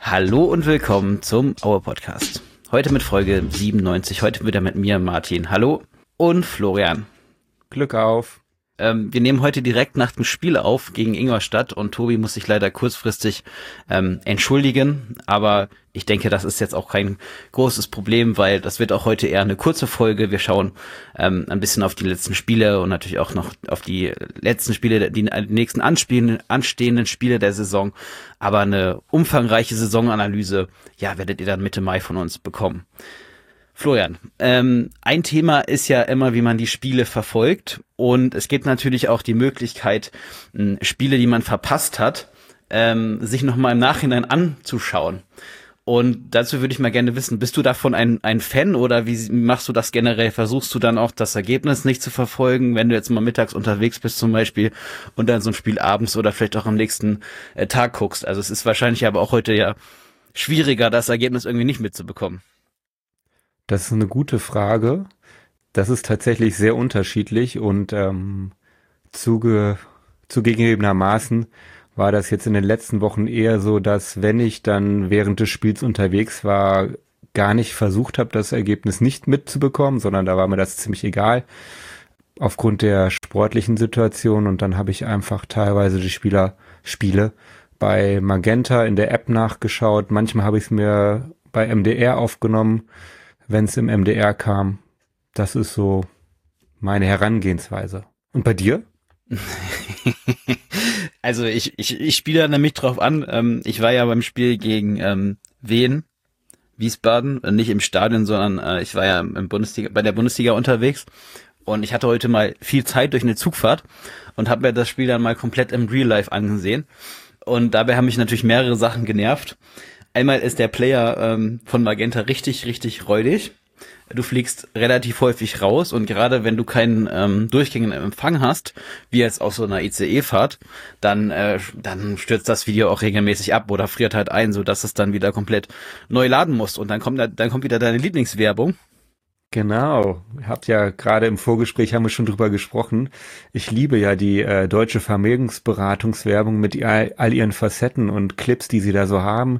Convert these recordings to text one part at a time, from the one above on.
Hallo und willkommen zum Aue Podcast. Heute mit Folge 97, heute wieder mit mir, Martin. Hallo und Florian. Glück auf. Wir nehmen heute direkt nach dem Spiel auf gegen Ingolstadt und Tobi muss sich leider kurzfristig entschuldigen, aber ich denke, das ist jetzt auch kein großes Problem, weil das wird auch heute eher eine kurze Folge. Wir schauen ein bisschen auf die letzten Spiele und natürlich auch noch auf die letzten Spiele, die nächsten anstehenden Spiele der Saison, aber eine umfangreiche Saisonanalyse, ja, werdet ihr dann Mitte Mai von uns bekommen. Florian, ein Thema ist ja immer, wie man die Spiele verfolgt und es gibt natürlich auch die Möglichkeit, Spiele, die man verpasst hat, sich nochmal im Nachhinein anzuschauen. Und dazu würde ich mal gerne wissen, bist du davon ein Fan oder wie machst du das generell? Versuchst du dann auch das Ergebnis nicht zu verfolgen, wenn du jetzt mal mittags unterwegs bist zum Beispiel und dann so ein Spiel abends oder vielleicht auch am nächsten Tag guckst? Also es ist wahrscheinlich aber auch heute ja schwieriger, das Ergebnis irgendwie nicht mitzubekommen. Das ist eine gute Frage. Das ist tatsächlich sehr unterschiedlich und zugegebenermaßen war das jetzt in den letzten Wochen eher so, dass wenn ich dann während des Spiels unterwegs war, gar nicht versucht habe, das Ergebnis nicht mitzubekommen, sondern da war mir das ziemlich egal aufgrund der sportlichen Situation und dann habe ich einfach teilweise die Spiele bei Magenta in der App nachgeschaut. Manchmal habe ich es mir bei MDR aufgenommen, wenn es im MDR kam. Das ist so meine Herangehensweise. Und bei dir? Also ich spiele da nämlich drauf an. Ich war ja beim Spiel gegen Wiesbaden, nicht im Stadion, sondern ich war ja bei der Bundesliga unterwegs und ich hatte heute mal viel Zeit durch eine Zugfahrt und habe mir das Spiel dann mal komplett im Real Life angesehen. Und dabei haben mich natürlich mehrere Sachen genervt. Einmal ist der Player von Magenta richtig räudig. Du fliegst relativ häufig raus und gerade wenn du keinen durchgängigen Empfang hast, wie jetzt auf so einer ICE-Fahrt, dann stürzt das Video auch regelmäßig ab oder friert halt ein, sodass es dann wieder komplett neu laden muss und dann kommt wieder deine Lieblingswerbung. Genau, habt ja gerade im Vorgespräch haben wir schon drüber gesprochen. Ich liebe ja die deutsche Vermögensberatungswerbung mit all ihren Facetten und Clips, die sie da so haben.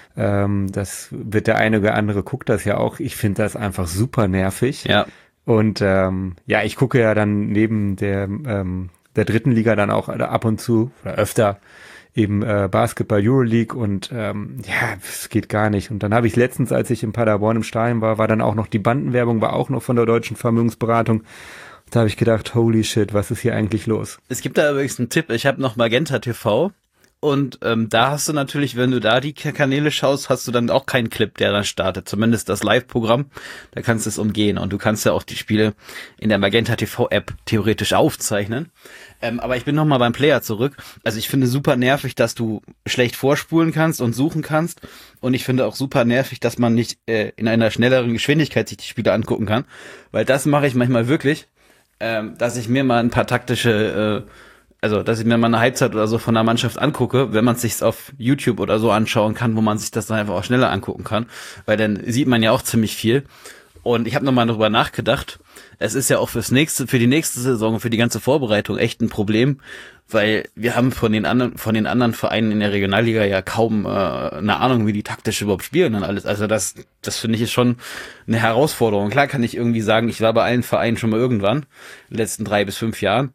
Das wird der eine oder andere guckt das ja auch. Ich finde das einfach super nervig. Ja. Und ja, ich gucke ja dann neben der dritten Liga dann auch ab und zu oder öfter eben Basketball Euroleague und ja, es geht gar nicht. Und dann habe ich letztens, als ich in Paderborn im Stadion war dann auch noch die Bandenwerbung, war auch noch von der deutschen Vermögensberatung. Da habe ich gedacht, holy shit, was ist hier eigentlich los? Es gibt da übrigens einen Tipp, ich habe noch Magenta TV. Und da hast du natürlich, wenn du da die Kanäle schaust, hast du dann auch keinen Clip, der dann startet. Zumindest das Live-Programm, da kannst du es umgehen. Und du kannst ja auch die Spiele in der Magenta TV-App theoretisch aufzeichnen. Aber ich bin nochmal beim Player zurück. Also ich finde super nervig, dass du schlecht vorspulen kannst und suchen kannst. Und ich finde auch super nervig, dass man nicht in einer schnelleren Geschwindigkeit sich die Spiele angucken kann. Weil das mache ich manchmal wirklich, dass ich mir mal ein paar taktische dass ich mir mal eine Halbzeit oder so von der Mannschaft angucke, wenn man es sich auf YouTube oder so anschauen kann, wo man sich das dann einfach auch schneller angucken kann, weil dann sieht man ja auch ziemlich viel. Und ich habe nochmal darüber nachgedacht, es ist ja auch für die nächste Saison, für die ganze Vorbereitung echt ein Problem, weil wir haben von den anderen Vereinen in der Regionalliga ja kaum eine Ahnung, wie die taktisch überhaupt spielen und alles. Also das finde ich ist schon eine Herausforderung. Klar kann ich irgendwie sagen, ich war bei allen Vereinen schon mal irgendwann, in den letzten 3 bis 5 Jahren.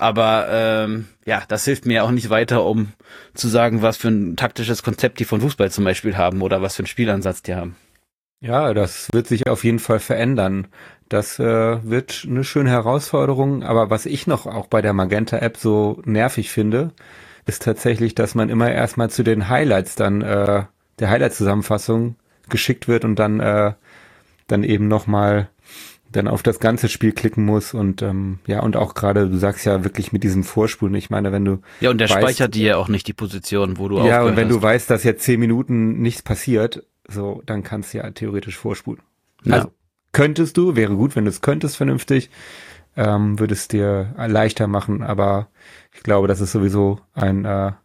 Aber ja, das hilft mir auch nicht weiter, um zu sagen, was für ein taktisches Konzept die von Fußball zum Beispiel haben oder was für einen Spielansatz die haben. Ja, das wird sich auf jeden Fall verändern. Das wird eine schöne Herausforderung. Aber was ich noch auch bei der Magenta-App so nervig finde, ist tatsächlich, dass man immer erstmal zu den Highlights dann der Highlight-Zusammenfassung geschickt wird und dann eben nochmal dann auf das ganze Spiel klicken muss und ja, und auch gerade, du sagst ja wirklich mit diesem Vorspulen, ich meine, wenn du ja, und der speichert dir ja auch nicht die Position, wo du ja, und wenn hast. du weißt, dass jetzt 10 Minuten nichts passiert, so, dann kannst du ja theoretisch vorspulen. Ja. Also könntest du, wäre gut, wenn du es könntest vernünftig, würde es dir leichter machen, aber ich glaube, das ist sowieso ein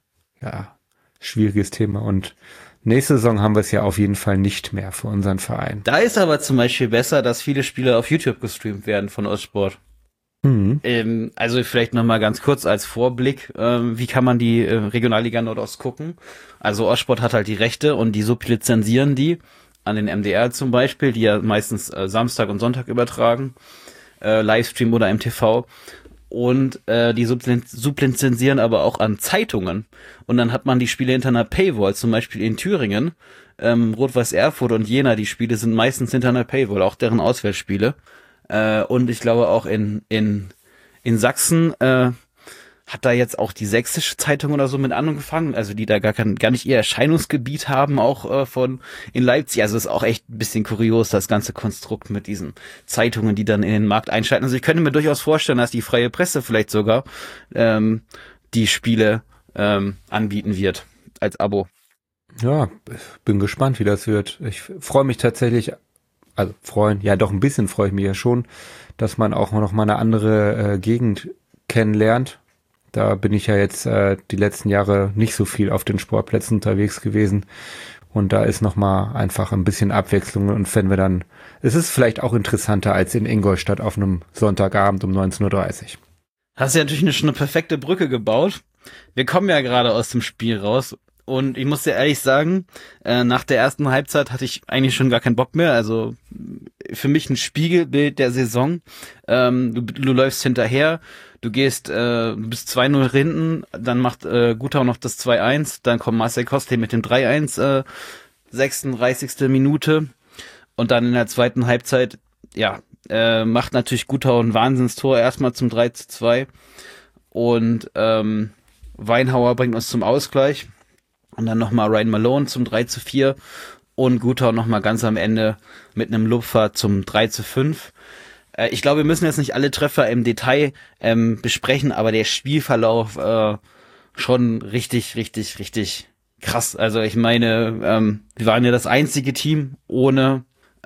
ja, schwieriges Thema und nächste Saison haben wir es ja auf jeden Fall nicht mehr für unseren Verein. Da ist aber zum Beispiel besser, dass viele Spiele auf YouTube gestreamt werden von Ostsport. Mhm. Also vielleicht nochmal ganz kurz als Vorblick, wie kann man die Regionalliga Nordost gucken? Also Ostsport hat halt die Rechte und die sublizenzieren die an den MDR zum Beispiel, die ja meistens Samstag und Sonntag übertragen, Livestream oder MTV. Und die sublizenzieren aber auch an Zeitungen. Und dann hat man die Spiele hinter einer Paywall, zum Beispiel in Thüringen, Rot-Weiß Erfurt und Jena, die Spiele sind meistens hinter einer Paywall, auch deren Auswärtsspiele. Und ich glaube auch in Sachsen hat da jetzt auch die Sächsische Zeitung oder so mit angefangen, also die da gar nicht ihr Erscheinungsgebiet haben, auch von in Leipzig. Also ist auch echt ein bisschen kurios, das ganze Konstrukt mit diesen Zeitungen, die dann in den Markt einschalten. Also ich könnte mir durchaus vorstellen, dass die freie Presse vielleicht sogar die Spiele anbieten wird als Abo. Ja, bin gespannt, wie das wird. Ich freue mich tatsächlich, also freuen, ja doch ein bisschen freue ich mich ja schon, dass man auch noch mal eine andere Gegend kennenlernt. Da bin ich ja jetzt die letzten Jahre nicht so viel auf den Sportplätzen unterwegs gewesen. Und da ist noch mal einfach ein bisschen Abwechslung. Und wenn wir dann, es ist vielleicht auch interessanter als in Ingolstadt auf einem Sonntagabend um 19:30 Uhr. Hast ja natürlich schon eine perfekte Brücke gebaut. Wir kommen ja gerade aus dem Spiel raus. Und ich muss dir ehrlich sagen, nach der ersten Halbzeit hatte ich eigentlich schon gar keinen Bock mehr. Also für mich ein Spiegelbild der Saison. Du läufst hinterher, du bist 2-0 hinten, dann macht Gutau noch das 2-1, dann kommt Marcel Kostel mit dem 3-1, 36. Minute. Und dann in der zweiten Halbzeit, ja, macht natürlich Gutau ein Wahnsinnstor erstmal zum 3-2. Und Weinhauer bringt uns zum Ausgleich. Und dann nochmal Ryan Malone zum 3-4 und Gutau nochmal ganz am Ende mit einem Lupfer zum 3-5. Ich glaube, wir müssen jetzt nicht alle Treffer im Detail besprechen, aber der Spielverlauf schon richtig, richtig, richtig krass. Also ich meine, wir waren ja das einzige Team ohne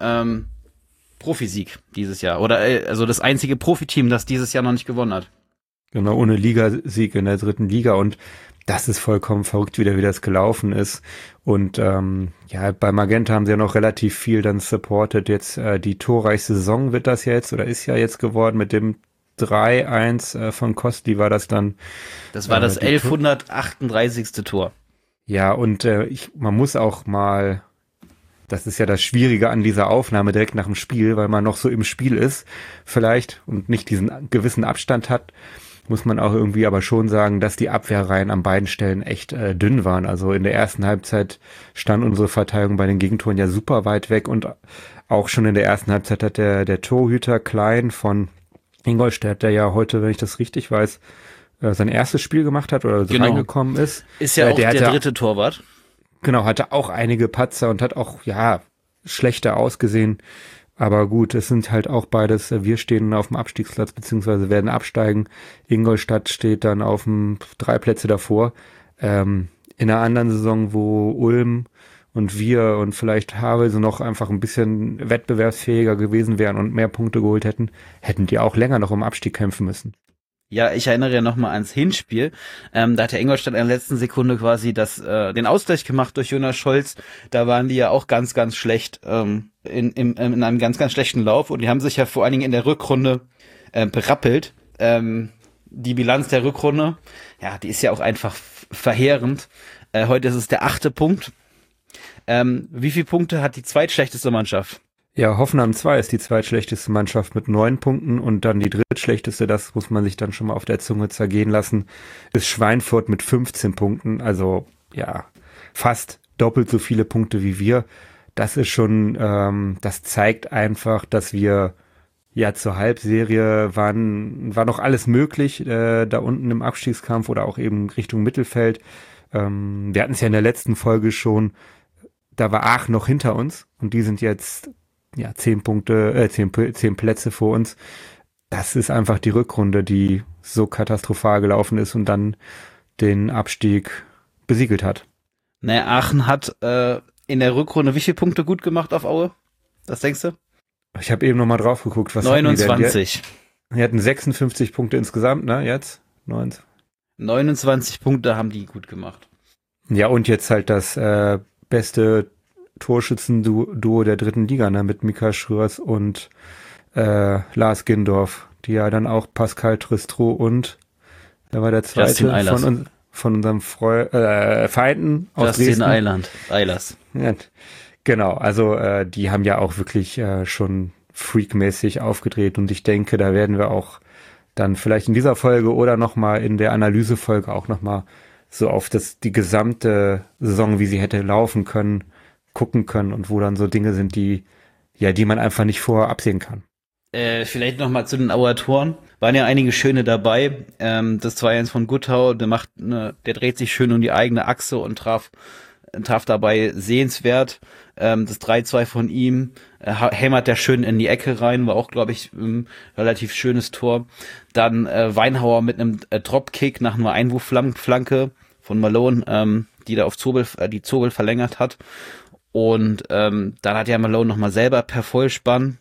Profisieg dieses Jahr. Oder also das einzige Profiteam, das dieses Jahr noch nicht gewonnen hat. Genau, ohne Ligasieg in der dritten Liga. Und das ist vollkommen verrückt, wie das gelaufen ist. Und ja, bei Magenta haben sie ja noch relativ viel dann supported. Jetzt die torreichste Saison wird das jetzt oder ist ja jetzt geworden mit dem 3-1 von Kostli war das dann. Das war das 1138. Tor. Ja, und man muss auch mal, das ist ja das Schwierige an dieser Aufnahme direkt nach dem Spiel, weil man noch so im Spiel ist vielleicht und nicht diesen gewissen Abstand hat, muss man auch irgendwie aber schon sagen, dass die Abwehrreihen an beiden Stellen echt dünn waren. Also in der ersten Halbzeit stand unsere Verteidigung bei den Gegentoren ja super weit weg und auch schon in der ersten Halbzeit hat der Torhüter Klein von Ingolstadt, der ja heute, wenn ich das richtig weiß, sein erstes Spiel gemacht hat oder so reingekommen ist. Ist ja auch der dritte Torwart. Genau, hatte auch einige Patzer und hat auch, ja, schlechter ausgesehen. Aber gut, es sind halt auch beides, wir stehen auf dem Abstiegsplatz, beziehungsweise werden absteigen. Ingolstadt steht dann auf dem 3 Plätze davor. In einer anderen Saison, wo Ulm und wir und vielleicht Havelse noch einfach ein bisschen wettbewerbsfähiger gewesen wären und mehr Punkte geholt hätten, hätten die auch länger noch um Abstieg kämpfen müssen. Ja, ich erinnere ja nochmal ans Hinspiel. Da hat der Ingolstadt in der letzten Sekunde quasi den Ausgleich gemacht durch Jonas Scholz. Da waren die ja auch ganz, ganz schlecht in einem ganz, ganz schlechten Lauf. Und die haben sich ja vor allen Dingen in der Rückrunde berappelt. Die Bilanz der Rückrunde, ja, die ist ja auch einfach verheerend. Heute ist es der 8. Punkt. Wie viele Punkte hat die zweitschlechteste Mannschaft? Ja, Hoffenheim 2 ist die zweitschlechteste Mannschaft mit 9 Punkten und dann die drittschlechteste, das muss man sich dann schon mal auf der Zunge zergehen lassen, ist Schweinfurt mit 15 Punkten, also ja, fast doppelt so viele Punkte wie wir. Das ist schon, das zeigt einfach, dass wir ja zur Halbserie war noch alles möglich, da unten im Abstiegskampf oder auch eben Richtung Mittelfeld. Wir hatten es ja in der letzten Folge schon, da war Aachen noch hinter uns und die sind jetzt ja 10 Plätze vor uns. Das ist einfach die Rückrunde, die so katastrophal gelaufen ist und dann den Abstieg besiegelt hat. Naja, Aachen hat in der Rückrunde wie viele Punkte gut gemacht auf Aue? Was denkst du? Ich habe eben nochmal drauf geguckt. Was 29. Die hatten 56 Punkte insgesamt, ne? Jetzt? 29 Punkte haben die gut gemacht. Ja, und jetzt halt das beste Torschützenduo der dritten Liga, ne, mit Mika Schröers und Lars Gindorf. die ja dann auch Pascal Tristro und wer war der zweite von unserem Feinden aus Justin Dresden? Eilers. Ja, genau, also die haben ja auch wirklich schon freakmäßig aufgedreht und ich denke, da werden wir auch dann vielleicht in dieser Folge oder nochmal in der Analysefolge auch nochmal so auf die gesamte Saison, wie sie hätte laufen können, gucken können und wo dann so Dinge sind, die man einfach nicht vorher absehen kann. Vielleicht nochmal zu den Auer Toren. Waren ja einige schöne dabei. Das 2-1 von Guttau, der dreht sich schön um die eigene Achse und traf dabei sehenswert. Das 3-2 von ihm hämmert der schön in die Ecke rein, war auch, glaube ich, ein relativ schönes Tor. Dann Weinhauer mit einem Dropkick nach einer Einwurfflanke von Malone, die da auf die Zobel verlängert hat. Und dann hat ja Malone nochmal selber per Vollspann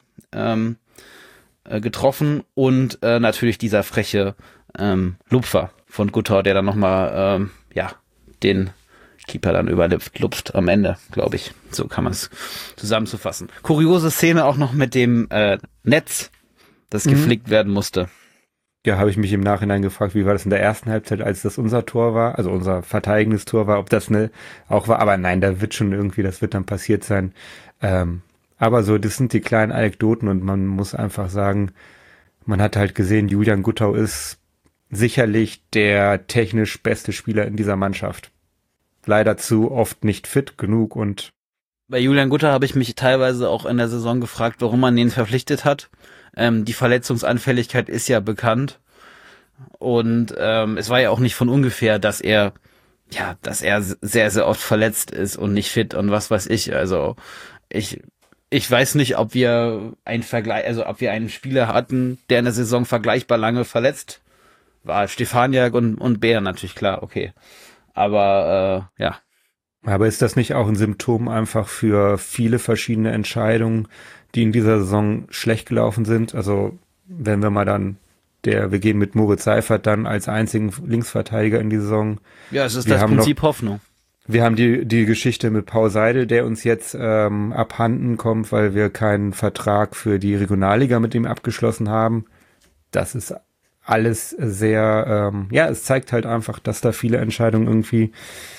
getroffen und natürlich dieser freche Lupfer von Guttau, der dann nochmal den Keeper dann lupft am Ende, glaube ich. So kann man es zusammenzufassen. Kuriose Szene auch noch mit dem Netz, das geflickt werden musste. Ja, habe ich mich im Nachhinein gefragt, wie war das in der ersten Halbzeit, als das unser Tor war, also unser verteidigendes Tor war, ob das auch war. Aber nein, das wird dann passiert sein. Aber so, das sind die kleinen Anekdoten und man muss einfach sagen, man hat halt gesehen, Julian Guttau ist sicherlich der technisch beste Spieler in dieser Mannschaft. Leider zu oft nicht fit genug und bei Julian Guttau habe ich mich teilweise auch in der Saison gefragt, warum man den verpflichtet hat. Die Verletzungsanfälligkeit ist ja bekannt und es war ja auch nicht von ungefähr, dass er sehr, sehr oft verletzt ist und nicht fit und was weiß ich. Also ich weiß nicht, ob wir einen Spieler hatten, der in der Saison vergleichbar lange verletzt war. Stefaniak und Bär natürlich, klar, okay. Aber ja. Aber ist das nicht auch ein Symptom einfach für viele verschiedene Entscheidungen, die in dieser Saison schlecht gelaufen sind? Also wenn wir mal dann wir gehen mit Moritz Seifert dann als einzigen Linksverteidiger in die Saison. Ja, es ist das Prinzip Hoffnung. Wir haben die Geschichte mit Paul Seidel, der uns jetzt abhanden kommt, weil wir keinen Vertrag für die Regionalliga mit ihm abgeschlossen haben. Das ist alles sehr, es zeigt halt einfach, dass da viele Entscheidungen irgendwie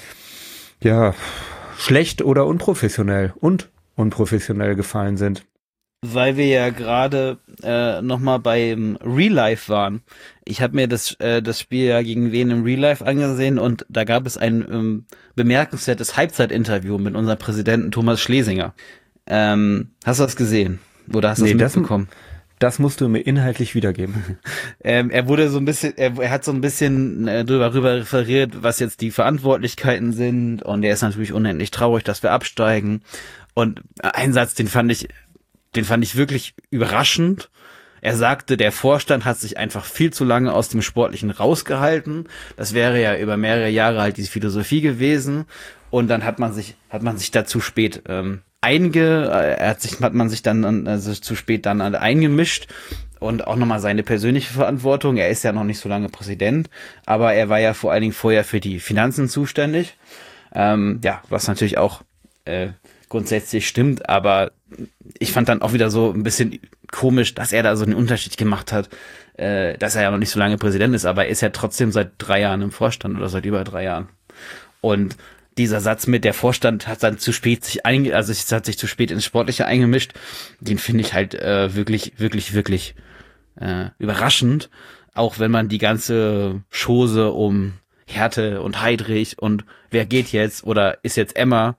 schlecht oder unprofessionell gefallen sind. Weil wir ja gerade nochmal beim Real Life waren. Ich habe mir das Spiel ja gegen Wien im Real Life angesehen und da gab es ein bemerkenswertes Halbzeitinterview mit unserem Präsidenten Thomas Schlesinger. Hast du das gesehen? Oder hast du das mitbekommen? Das musst du mir inhaltlich wiedergeben. Er wurde so ein bisschen, er hat so ein bisschen drüber referiert, was jetzt die Verantwortlichkeiten sind und er ist natürlich unendlich traurig, dass wir absteigen. Und ein Satz, den fand ich wirklich überraschend. Er sagte, der Vorstand hat sich einfach viel zu lange aus dem Sportlichen rausgehalten. Das wäre ja über mehrere Jahre halt diese Philosophie gewesen. Und dann hat man sich da zu spät hat man sich dann zu spät dann eingemischt und auch nochmal seine persönliche Verantwortung. Er ist ja noch nicht so lange Präsident, aber er war ja vor allen Dingen vorher für die Finanzen zuständig. Was natürlich auch grundsätzlich stimmt, aber ich fand dann auch wieder so ein bisschen komisch, dass er da so einen Unterschied gemacht hat, dass er ja noch nicht so lange Präsident ist, aber er ist ja trotzdem seit 3 Jahren im Vorstand oder seit über 3 Jahren. Und dieser Satz mit der Vorstand hat dann hat sich zu spät ins Sportliche eingemischt, den finde ich halt wirklich, wirklich, wirklich überraschend, auch wenn man die ganze Chose um Härte und Heidrich und wer geht jetzt oder ist jetzt Jörg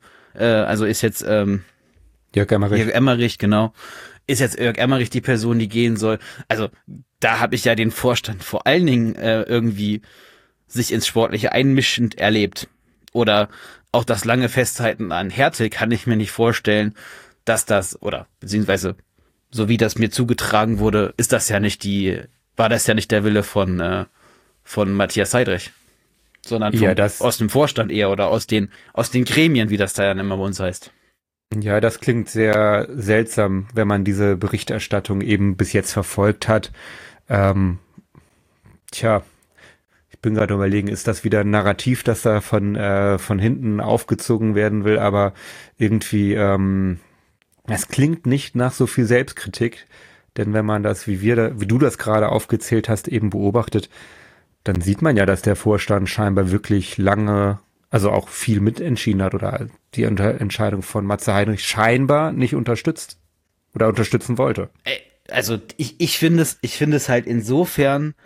Emmerich, genau. Ist jetzt Jörg Emmerich die Person, die gehen soll? Also da habe ich ja den Vorstand vor allen Dingen irgendwie sich ins Sportliche einmischend erlebt. Oder auch das lange Festhalten an Härte kann ich mir nicht vorstellen, dass beziehungsweise so wie das mir zugetragen wurde, war das ja nicht der Wille von Matthias Heidrich, sondern aus dem Vorstand eher oder aus den Gremien, wie das da ja immer bei uns heißt. Ja, das klingt sehr seltsam, wenn man diese Berichterstattung eben bis jetzt verfolgt hat. Ich bin gerade überlegen, ist das wieder ein Narrativ, das da von hinten aufgezogen werden will, aber irgendwie, es klingt nicht nach so viel Selbstkritik, Denn wenn man das, wie du das gerade aufgezählt hast, eben beobachtet, dann sieht man ja, dass der Vorstand scheinbar wirklich lange, also auch viel mitentschieden hat oder die Entscheidung von Matze Heinrich scheinbar nicht unterstützt oder unterstützen wollte. Also ich finde es halt insofern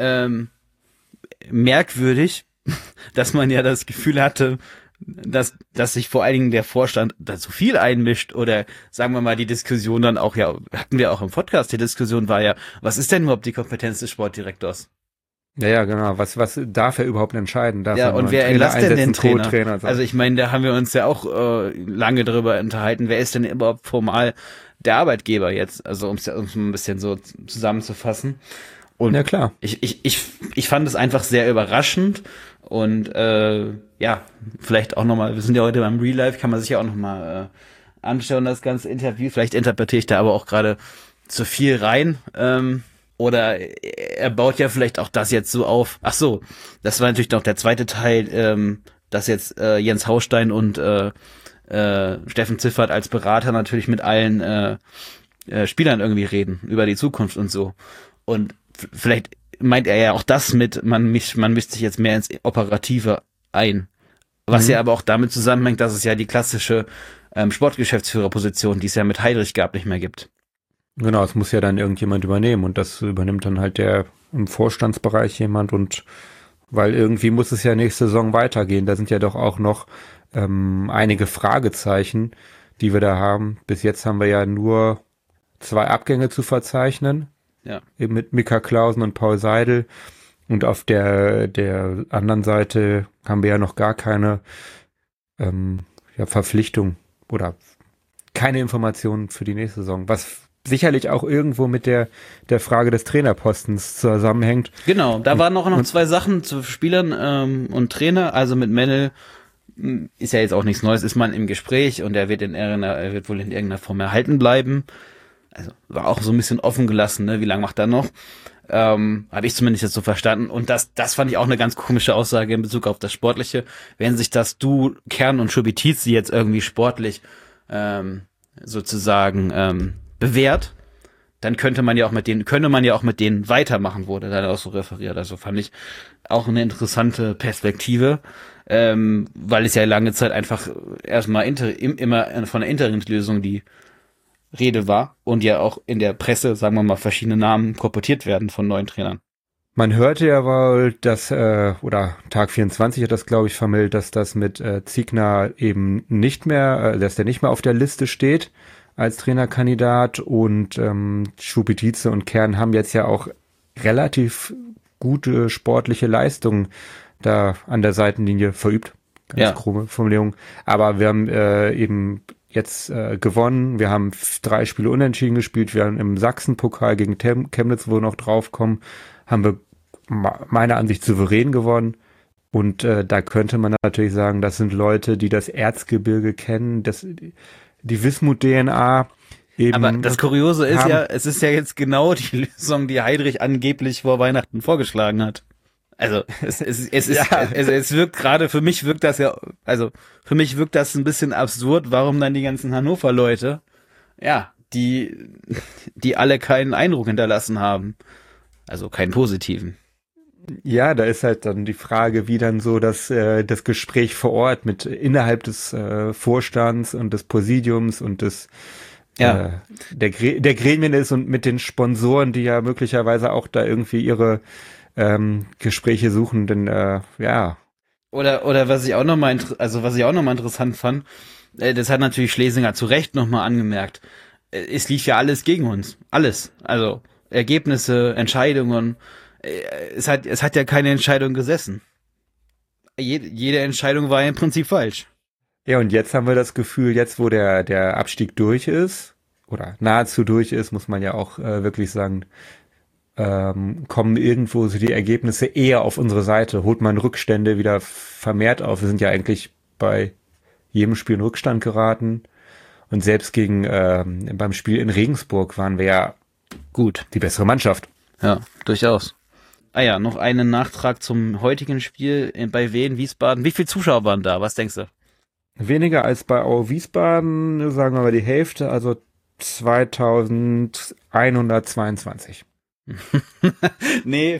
merkwürdig, dass man ja das Gefühl hatte, dass sich vor allen Dingen der Vorstand da zu viel einmischt oder sagen wir mal die Diskussion dann auch, ja, hatten wir auch im Podcast, die Diskussion war ja, was ist denn überhaupt die Kompetenz des Sportdirektors? Ja, genau. Was darf er überhaupt entscheiden? Darf ja, er und wer entlässt denn den Trainer? Co-Trainer so? Also ich meine, da haben wir uns ja auch lange drüber unterhalten, wer ist denn überhaupt formal der Arbeitgeber jetzt? Also um es ein bisschen so zusammenzufassen. Und ja, klar. Ich fand es einfach sehr überraschend und ja, vielleicht auch nochmal, wir sind ja heute beim Real Life, kann man sich ja auch nochmal anschauen, das ganze Interview. Vielleicht interpretiere ich da aber auch gerade zu viel rein. Oder er baut ja vielleicht auch das jetzt so auf. Ach so, das war natürlich noch der zweite Teil, dass jetzt Jens Haustein und Steffen Ziffert als Berater natürlich mit allen Spielern irgendwie reden über die Zukunft und so. Und vielleicht meint er ja auch das mit, man mischt sich jetzt mehr ins Operative ein. Was ja aber auch damit zusammenhängt, dass es ja die klassische Sportgeschäftsführerposition, die es ja mit Heidrich gab, nicht mehr gibt. Genau, es muss ja dann irgendjemand übernehmen und das übernimmt dann halt der im Vorstandsbereich jemand und weil irgendwie muss es ja nächste Saison weitergehen. Da sind ja doch auch noch einige Fragezeichen, die wir da haben. Bis jetzt haben wir ja nur 2 Abgänge zu verzeichnen. Ja. Eben mit Mika Clausen und Paul Seidel. Und auf der anderen Seite haben wir ja noch gar keine Verpflichtung oder keine Informationen für die nächste Saison. Was sicherlich auch irgendwo mit der Frage des Trainerpostens zusammenhängt. Genau, da waren noch 2 Sachen zu Spielern und Trainer. Also mit Mennel ist ja jetzt auch nichts Neues, ist man im Gespräch und er wird wohl in irgendeiner Form erhalten bleiben. Also war auch so ein bisschen offen gelassen, ne? Wie lange macht er noch? Habe ich zumindest jetzt so verstanden. Und das fand ich auch eine ganz komische Aussage in Bezug auf das Sportliche. Wenn sich das Kern und Schubitizi jetzt irgendwie sportlich sozusagen bewährt, dann könnte man ja auch mit denen weitermachen, wurde dann auch so referiert. Also fand ich auch eine interessante Perspektive, weil es ja lange Zeit einfach erstmal immer von einer Interimslösung die Rede war und ja auch in der Presse, sagen wir mal, verschiedene Namen kolportiert werden von neuen Trainern. Man hörte ja wohl, dass, oder Tag 24 hat das, glaube ich, vermeldet, dass das mit Ziegner eben nicht mehr, dass der nicht mehr auf der Liste steht als Trainerkandidat und Schupitice und Kern haben jetzt ja auch relativ gute sportliche Leistungen da an der Seitenlinie verübt. Ganz krumme Formulierung. Aber wir haben eben jetzt gewonnen. Wir haben 3 Spiele unentschieden gespielt. Wir haben im Sachsenpokal gegen Chemnitz, wo wir noch draufkommen, haben wir meiner Ansicht souverän gewonnen. Und da könnte man natürlich sagen, das sind Leute, die das Erzgebirge kennen, die Wismut-DNA. Eben aber das Kuriose ist ja, es ist ja jetzt genau die Lösung, die Heidrich angeblich vor Weihnachten vorgeschlagen hat. Also es wirkt gerade, für mich wirkt das ein bisschen absurd, warum dann die ganzen Hannover-Leute, ja, die alle keinen Eindruck hinterlassen haben. Also keinen positiven. Ja, da ist halt dann die Frage, wie dann so das Gespräch vor Ort mit innerhalb des Vorstands und des Präsidiums und des der Gremien ist und mit den Sponsoren, die ja möglicherweise auch da irgendwie ihre Gespräche suchen, denn Oder was ich auch nochmal interessant fand, das hat natürlich Schlesinger zu Recht nochmal angemerkt. Es lief ja alles gegen uns. Alles. Also Ergebnisse, Entscheidungen. Es hat ja keine Entscheidung gesessen. Jede Entscheidung war im Prinzip falsch. Ja, und jetzt haben wir das Gefühl, jetzt wo der Abstieg durch ist, oder nahezu durch ist, muss man ja auch wirklich sagen, kommen irgendwo so die Ergebnisse eher auf unsere Seite, holt man Rückstände wieder vermehrt auf. Wir sind ja eigentlich bei jedem Spiel in Rückstand geraten und selbst beim Spiel in Regensburg waren wir ja gut die bessere Mannschaft. Ja, durchaus. Ah ja, noch einen Nachtrag zum heutigen Spiel bei Wien Wiesbaden. Wie viele Zuschauer waren da? Was denkst du? Weniger als bei Aue Wiesbaden, sagen wir mal die Hälfte, also 2122. Nee,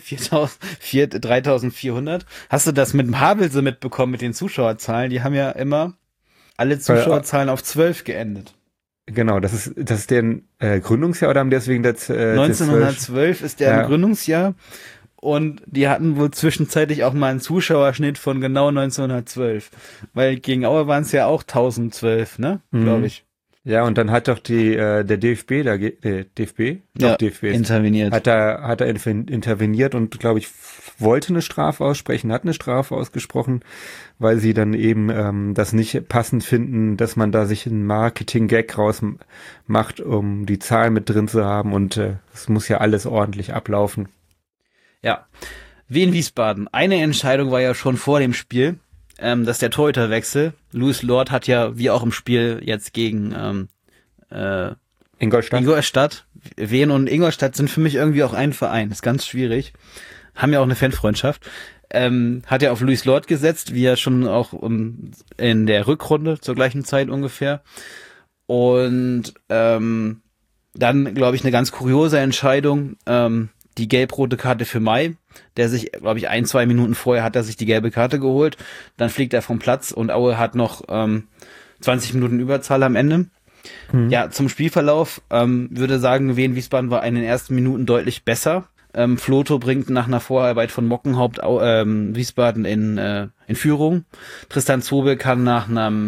3400. Hast du das mit dem Havelse mitbekommen, mit den Zuschauerzahlen? Die haben ja immer alle Zuschauerzahlen auf 12 geendet. Genau, das ist deren Gründungsjahr oder haben deswegen das 1912 ist deren Gründungsjahr und die hatten wohl zwischenzeitlich auch mal einen Zuschauerschnitt von genau 1912, weil gegen Aue waren es ja auch 1012, ne, glaube ich. Ja, und dann hat doch der DFB DFB interveniert. Hat er interveniert und, glaube ich, wollte eine Strafe aussprechen, hat eine Strafe ausgesprochen, weil sie dann eben das nicht passend finden, dass man da sich einen Marketing-Gag rausmacht, um die Zahlen mit drin zu haben und es muss ja alles ordentlich ablaufen. Ja, Wien Wiesbaden. Eine Entscheidung war ja schon vor dem Spiel, dass der Torhüterwechsel. Louis Lord hat ja, wie auch im Spiel jetzt gegen Ingolstadt. Wien und Ingolstadt sind für mich irgendwie auch ein Verein. Ist ganz schwierig. Haben ja auch eine Fanfreundschaft. Hat er auf Louis Lord gesetzt, wie er schon auch in der Rückrunde zur gleichen Zeit ungefähr. Und dann, glaube ich, eine ganz kuriose Entscheidung, die gelb-rote Karte für Mai, der sich, glaube ich, 1-2 Minuten vorher hat er sich die gelbe Karte geholt, dann fliegt er vom Platz und Aue hat noch 20 Minuten Überzahl am Ende. Ja, zum Spielverlauf würde sagen, Wien Wiesbaden war in den ersten Minuten deutlich besser. Floto bringt nach einer Vorarbeit von Mockenhaupt Wiesbaden in Führung. Tristan Zobel kann nach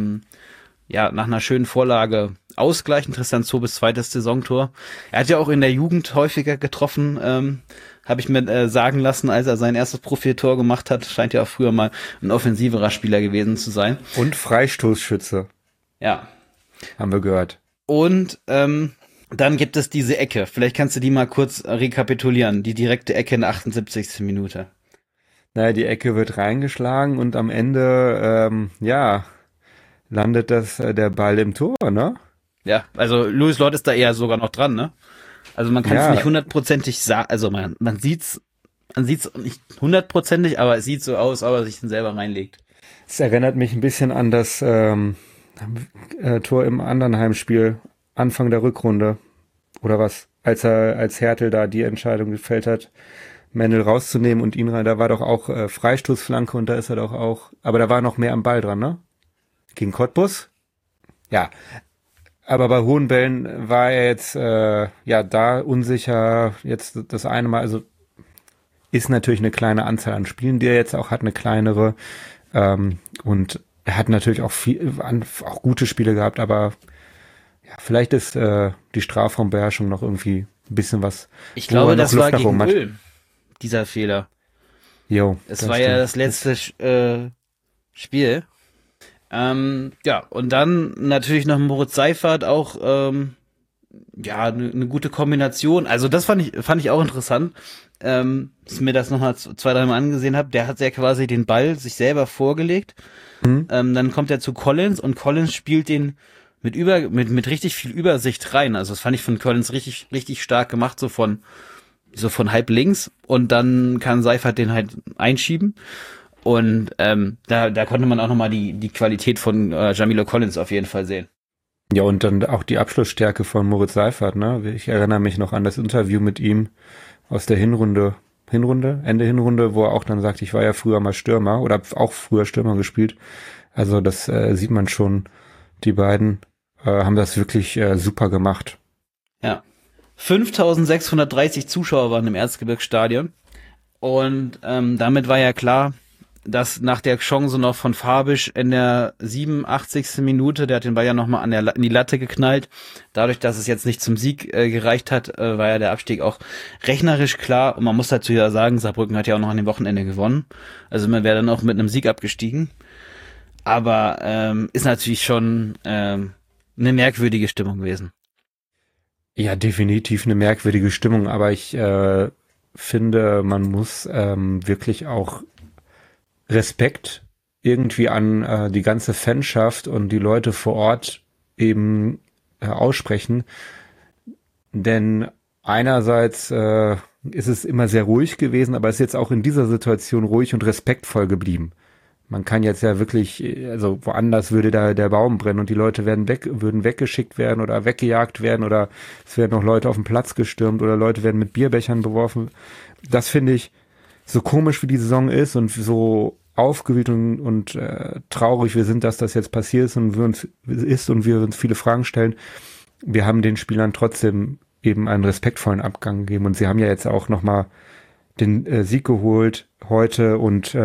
einer schönen Vorlage ausgleichen. Tristan Zobels zweites Saisontor. Er hat ja auch in der Jugend häufiger getroffen, habe ich mir sagen lassen, als er sein erstes Profitor gemacht hat. Scheint ja auch früher mal ein offensiverer Spieler gewesen zu sein. Und Freistoßschütze. Ja. Haben wir gehört. Und dann gibt es diese Ecke. Vielleicht kannst du die mal kurz rekapitulieren. Die direkte Ecke in der 78. Minute. Naja, die Ecke wird reingeschlagen und am Ende, landet der Ball im Tor, ne? Ja, also Louis Lord ist da eher sogar noch dran, ne? Also man kann es nicht hundertprozentig sagen, also man sieht's nicht hundertprozentig, aber es sieht so aus, ob er sich den selber reinlegt. Es erinnert mich ein bisschen an das Tor im anderen Heimspiel, Anfang der Rückrunde. Oder was? Als Hertel da die Entscheidung gefällt hat, Mendel rauszunehmen und ihn rein, da war doch auch Freistoßflanke und da ist er doch auch, aber da war noch mehr am Ball dran, ne? Gegen Cottbus? Ja. Aber bei hohen Bällen war er jetzt da unsicher. Jetzt das eine Mal, also ist natürlich eine kleine Anzahl an Spielen, die er jetzt auch hat, eine kleinere. Und er hat natürlich auch auch gute Spiele gehabt, aber ja, vielleicht ist die Strafraumbeherrschung noch irgendwie ein bisschen was. Ich glaube, das war gegen Ulm, dieser Fehler. Jo. Es war ja das letzte Spiel. Und dann natürlich noch Moritz Seiffert auch, eine gute Kombination. Also das fand ich auch interessant, dass ich mir das nochmal 2-3 Mal angesehen habe. Der hat ja quasi den Ball sich selber vorgelegt. Dann kommt er zu Collins und Collins spielt den mit richtig viel Übersicht rein. Also das fand ich von Collins richtig, richtig stark gemacht, so von halb links. Und dann kann Seiffert den halt einschieben. Und da konnte man auch nochmal die Qualität von Jamilo Collins auf jeden Fall sehen. Ja, und dann auch die Abschlussstärke von Moritz Seiffert, ne? Ich erinnere mich noch an das Interview mit ihm aus der Ende Hinrunde, wo er auch dann sagt, ich war ja früher mal Stürmer oder auch früher Stürmer gespielt. Also das sieht man schon, die beiden haben das wirklich super gemacht. Ja. 5.630 Zuschauer waren im Erzgebirgsstadion. Und damit war ja klar, dass nach der Chance noch von Fabisch in der 87. Minute, der hat den Ball ja nochmal in die Latte geknallt. Dadurch, dass es jetzt nicht zum Sieg gereicht hat, war ja der Abstieg auch rechnerisch klar. Und man muss dazu ja sagen, Saarbrücken hat ja auch noch an dem Wochenende gewonnen. Also man wäre dann auch mit einem Sieg abgestiegen. Aber ist natürlich schon eine merkwürdige Stimmung gewesen. Ja, definitiv eine merkwürdige Stimmung. Aber ich finde, man muss wirklich auch Respekt irgendwie an die ganze Fanschaft und die Leute vor Ort eben aussprechen. Denn einerseits ist es immer sehr ruhig gewesen, aber es ist jetzt auch in dieser Situation ruhig und respektvoll geblieben. Man kann jetzt ja wirklich, also woanders würde da der Baum brennen und die Leute würden weggeschickt werden oder weggejagt werden oder es werden noch Leute auf den Platz gestürmt oder Leute werden mit Bierbechern beworfen. Das finde ich, so komisch wie die Saison ist und so aufgewühlt und traurig wir sind, dass das jetzt passiert ist und wir uns viele Fragen stellen. Wir haben den Spielern trotzdem eben einen respektvollen Abgang gegeben und sie haben ja jetzt auch nochmal den Sieg geholt heute und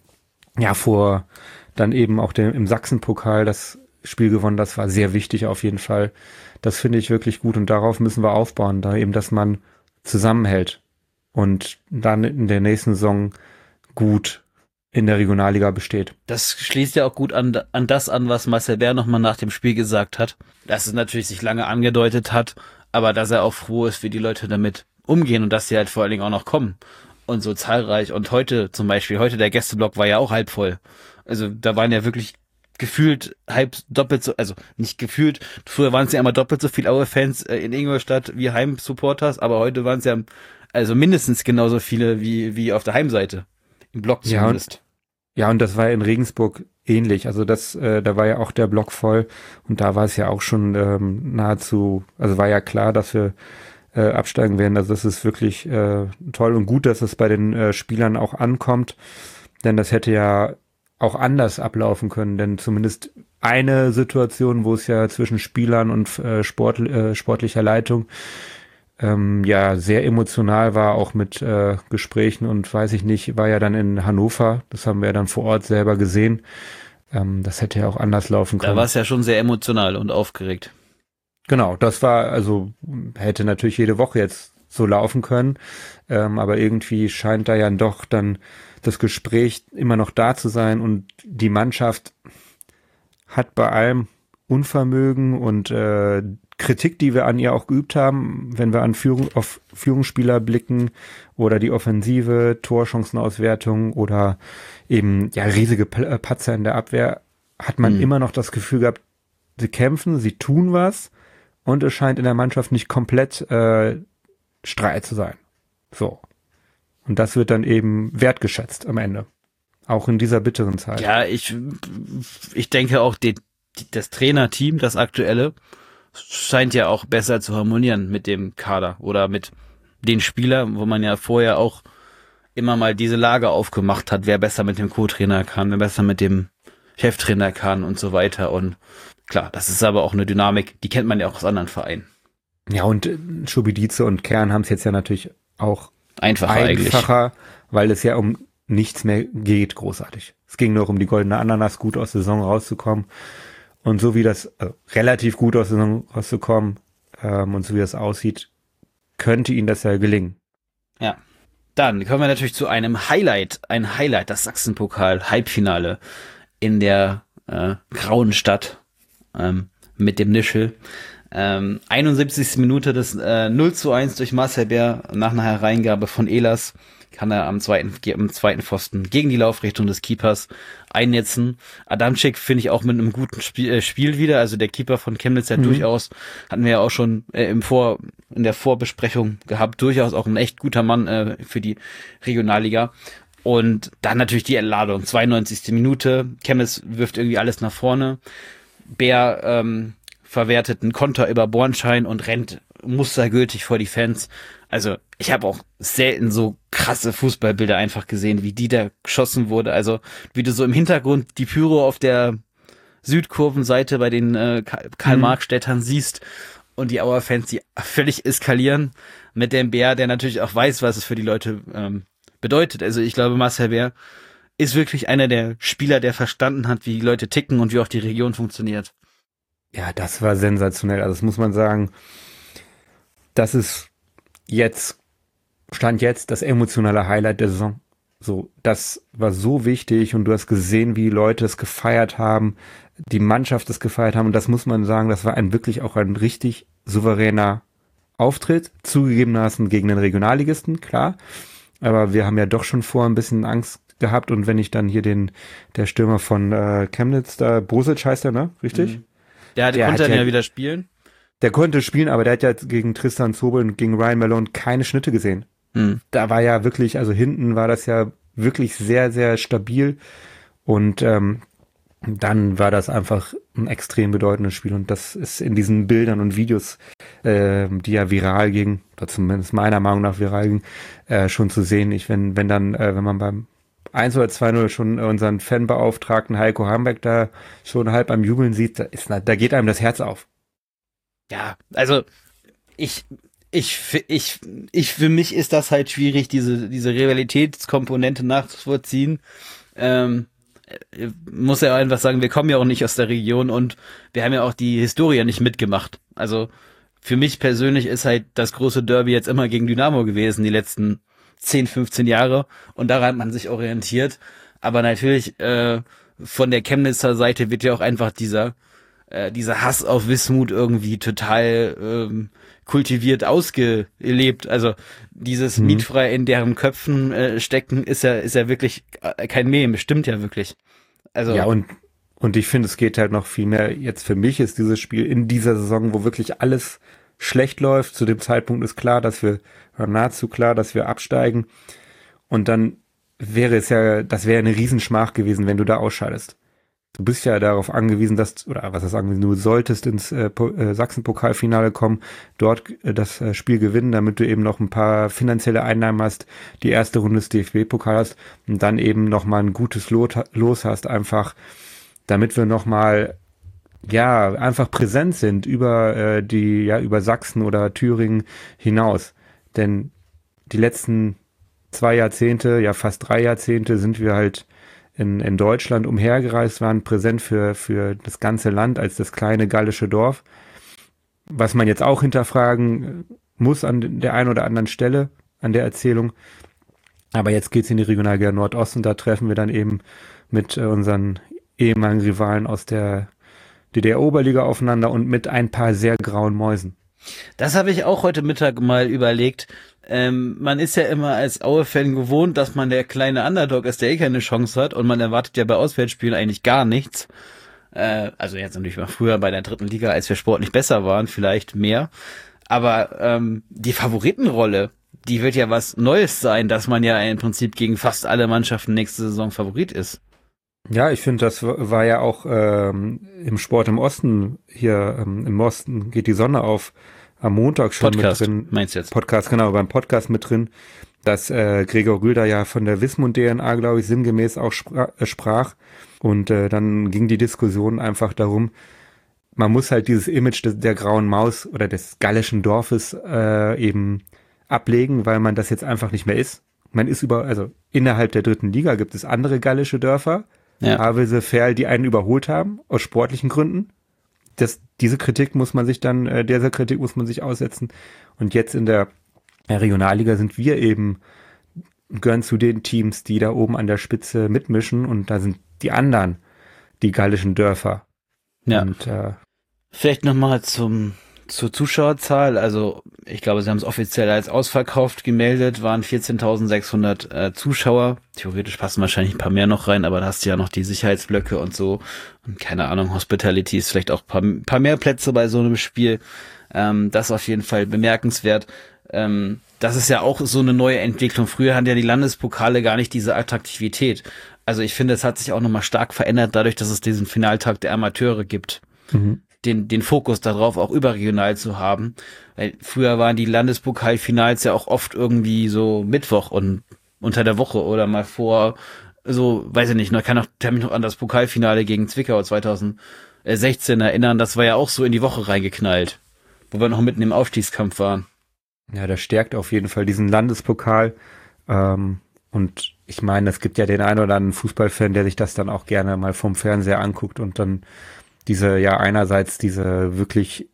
vor dann eben auch im Sachsenpokal das Spiel gewonnen. Das war sehr wichtig auf jeden Fall. Das finde ich wirklich gut und darauf müssen wir aufbauen, da eben, dass man zusammenhält und dann in der nächsten Saison gut in der Regionalliga besteht. Das schließt ja auch gut an das an, was Marcel Bär nochmal nach dem Spiel gesagt hat, dass es natürlich sich lange angedeutet hat, aber dass er auch froh ist, wie die Leute damit umgehen und dass sie halt vor allen Dingen auch noch kommen und so zahlreich. Und heute zum Beispiel, der Gästeblock war ja auch halb voll. Also da waren ja wirklich gefühlt halb doppelt so, also nicht gefühlt, früher waren es ja immer doppelt so viel Aue-Fans in Ingolstadt wie Heim-Supporters, aber heute waren es ja also mindestens genauso viele wie auf der Heimseite. Im Block zumindest. Ja, und das war in Regensburg ähnlich. Also da war ja auch der Block voll und da war es ja auch schon nahezu, also war ja klar, dass wir absteigen werden. Also das ist wirklich toll und gut, dass es bei den Spielern auch ankommt, denn das hätte ja auch anders ablaufen können, denn zumindest eine Situation, wo es ja zwischen Spielern und sportlicher Leitung sehr emotional war, auch mit Gesprächen und weiß ich nicht, war ja dann in Hannover, das haben wir ja dann vor Ort selber gesehen. Das hätte ja auch anders laufen können. Da war es ja schon sehr emotional und aufgeregt. Genau, das war, also hätte natürlich jede Woche jetzt so laufen können, aber irgendwie scheint da ja doch dann das Gespräch immer noch da zu sein und die Mannschaft hat bei allem Unvermögen und Kritik, die wir an ihr auch geübt haben, wenn wir auf Führungsspieler blicken oder die Offensive, Torchancenauswertung oder eben riesige Patzer in der Abwehr, hat man immer noch das Gefühl gehabt, sie kämpfen, sie tun was und es scheint in der Mannschaft nicht komplett Streit zu sein. So. Und das wird dann eben wertgeschätzt am Ende. Auch in dieser bitteren Zeit. Ja, ich denke auch, das Trainerteam, das aktuelle, scheint ja auch besser zu harmonieren mit dem Kader oder mit den Spielern, wo man ja vorher auch immer mal diese Lage aufgemacht hat, wer besser mit dem Co-Trainer kann, wer besser mit dem Cheftrainer kann und so weiter. Und klar, das ist aber auch eine Dynamik, die kennt man ja auch aus anderen Vereinen. Ja, und Schubidize und Kern haben es jetzt ja natürlich auch einfacher, weil es ja um nichts mehr geht, großartig. Es ging nur um die goldene Ananas, gut aus der Saison rauszukommen. Und so wie das relativ gut aus der Saison rauszukommen und so wie das aussieht, könnte ihnen das ja gelingen. Ja, dann kommen wir natürlich zu einem Highlight, das Sachsenpokal-Halbfinale in der grauen Stadt mit dem Nischel. 71. Minute das 0:1 durch Marcel Bär nach einer Hereingabe von Ehlers kann er am zweiten Pfosten gegen die Laufrichtung des Keepers einnetzen. Adamczyk finde ich auch mit einem guten Spiel wieder, also der Keeper von Chemnitz ja durchaus, hatten wir ja auch schon in der Vorbesprechung gehabt, durchaus auch ein echt guter Mann für die Regionalliga. Und dann natürlich die Entladung, 92. Minute, Chemnitz wirft irgendwie alles nach vorne, Bär verwertet einen Konter über Bornschein und rennt mustergültig vor die Fans. Also ich habe auch selten so krasse Fußballbilder einfach gesehen, wie die da geschossen wurde. Also wie du so im Hintergrund die Pyro auf der Südkurvenseite bei den Karl-Marx-Städtern siehst und die Auer-Fans, die völlig eskalieren mit dem Bär, der natürlich auch weiß, was es für die Leute bedeutet. Also ich glaube, Marcel Bär ist wirklich einer der Spieler, der verstanden hat, wie die Leute ticken und wie auch die Region funktioniert. Ja, das war sensationell. Also das muss man sagen, das ist Stand jetzt das emotionale Highlight der Saison. So, das war so wichtig und du hast gesehen, wie die Leute es gefeiert haben, die Mannschaft es gefeiert haben und das muss man sagen, das war wirklich auch ein richtig souveräner Auftritt, zugegebenermaßen gegen den Regionalligisten, klar, aber wir haben ja doch schon vorher ein bisschen Angst gehabt und wenn ich dann hier der Stürmer von Chemnitz, da Bosic heißt er, ne? Richtig? Der konnte ja wieder spielen. Der konnte spielen, aber der hat ja gegen Tristan Zobel und gegen Ryan Malone keine Schnitte gesehen. Da war ja wirklich, also hinten war das ja wirklich sehr, sehr stabil Und dann war das einfach ein extrem bedeutendes Spiel. Und das ist in diesen Bildern und Videos, die ja viral gingen, oder zumindest meiner Meinung nach viral gingen, schon zu sehen. Wenn man beim 1 oder 2:0 schon unseren Fanbeauftragten Heiko Hambeck da schon halb am Jubeln sieht, da geht einem das Herz auf. Ja, also für mich ist das halt schwierig, diese Rivalitätskomponente nachzuvollziehen. Muss ja einfach sagen, wir kommen ja auch nicht aus der Region und wir haben ja auch die Historie nicht mitgemacht. Also für mich persönlich ist halt das große Derby jetzt immer gegen Dynamo gewesen, die letzten 10, 15 Jahre, und daran hat man sich orientiert. Aber natürlich von der Chemnitzer Seite wird ja auch einfach dieser Hass auf Wismut irgendwie total kultiviert ausgelebt. Also dieses mietfrei in deren Köpfen stecken ist ja wirklich kein Meme, stimmt ja wirklich. Also ja, und ich finde, es geht halt noch viel mehr. Jetzt für mich ist dieses Spiel in dieser Saison, wo wirklich alles schlecht läuft. Zu dem Zeitpunkt ist nahezu klar, dass wir absteigen. Und dann das wäre eine Riesenschmach gewesen, wenn du da ausscheidest. Du bist ja darauf angewiesen, du solltest ins Sachsen-Pokalfinale kommen, dort das Spiel gewinnen, damit du eben noch ein paar finanzielle Einnahmen hast, die erste Runde des DFB-Pokal hast und dann eben noch mal ein gutes Los hast, einfach, damit wir noch mal einfach präsent sind über über Sachsen oder Thüringen hinaus. Denn die letzten 2 Jahrzehnte, fast 3 Jahrzehnte sind wir halt in Deutschland umhergereist, waren präsent für das ganze Land als das kleine gallische Dorf. Was man jetzt auch hinterfragen muss an der einen oder anderen Stelle an der Erzählung. Aber jetzt geht's in die Regionalliga Nordost und da treffen wir dann eben mit unseren ehemaligen Rivalen aus der DDR-Oberliga aufeinander und mit ein paar sehr grauen Mäusen. Das habe ich auch heute Mittag mal überlegt. Man ist ja immer als Aue-Fan gewohnt, dass man der kleine Underdog ist, der eh keine Chance hat, und man erwartet ja bei Auswärtsspielen eigentlich gar nichts. Also jetzt natürlich mal früher bei der 3. Liga, als wir sportlich besser waren, vielleicht mehr. Aber die Favoritenrolle, die wird ja was Neues sein, dass man ja im Prinzip gegen fast alle Mannschaften nächste Saison Favorit ist. Ja, ich finde, das war ja auch im Sport im Osten, hier im Osten geht die Sonne auf, am Montag schon Podcast, mit drin. Meinst du jetzt? Podcast, genau, beim Podcast mit drin, dass Gregor Gülder ja von der Wismut DNA, glaube ich, sinngemäß auch sprach. Und dann ging die Diskussion einfach darum, man muss halt dieses Image der grauen Maus oder des gallischen Dorfes eben ablegen, weil man das jetzt einfach nicht mehr ist. Man ist innerhalb der 3. Liga gibt es andere gallische Dörfer, Havelse, Ferl, die einen überholt haben, aus sportlichen Gründen. Dieser Kritik muss man sich aussetzen. Und jetzt in der Regionalliga sind wir gehören zu den Teams, die da oben an der Spitze mitmischen, und da sind die anderen, die gallischen Dörfer. Ja. Und, vielleicht nochmal zur Zuschauerzahl. Also ich glaube, sie haben es offiziell als ausverkauft gemeldet, waren 14.600 Zuschauer. Theoretisch passen wahrscheinlich ein paar mehr noch rein, aber da hast du ja noch die Sicherheitsblöcke und so. Und keine Ahnung, Hospitality ist vielleicht auch ein paar mehr Plätze bei so einem Spiel. Das ist auf jeden Fall bemerkenswert. Das ist ja auch so eine neue Entwicklung. Früher hatten ja die Landespokale gar nicht diese Attraktivität. Also ich finde, es hat sich auch nochmal stark verändert, dadurch, dass es diesen Finaltag der Amateure gibt. Mhm. Den Fokus darauf auch überregional zu haben. Weil früher waren die Landespokalfinals ja auch oft irgendwie so Mittwoch und unter der Woche oder mal vor, so, weiß ich nicht, ich kann mich noch an das Pokalfinale gegen Zwickau 2016 erinnern. Das war ja auch so in die Woche reingeknallt, wo wir noch mitten im Aufstiegskampf waren. Ja, das stärkt auf jeden Fall diesen Landespokal. Und ich meine, es gibt ja den einen oder anderen Fußballfan, der sich das dann auch gerne mal vom Fernseher anguckt und dann einerseits diese wirklich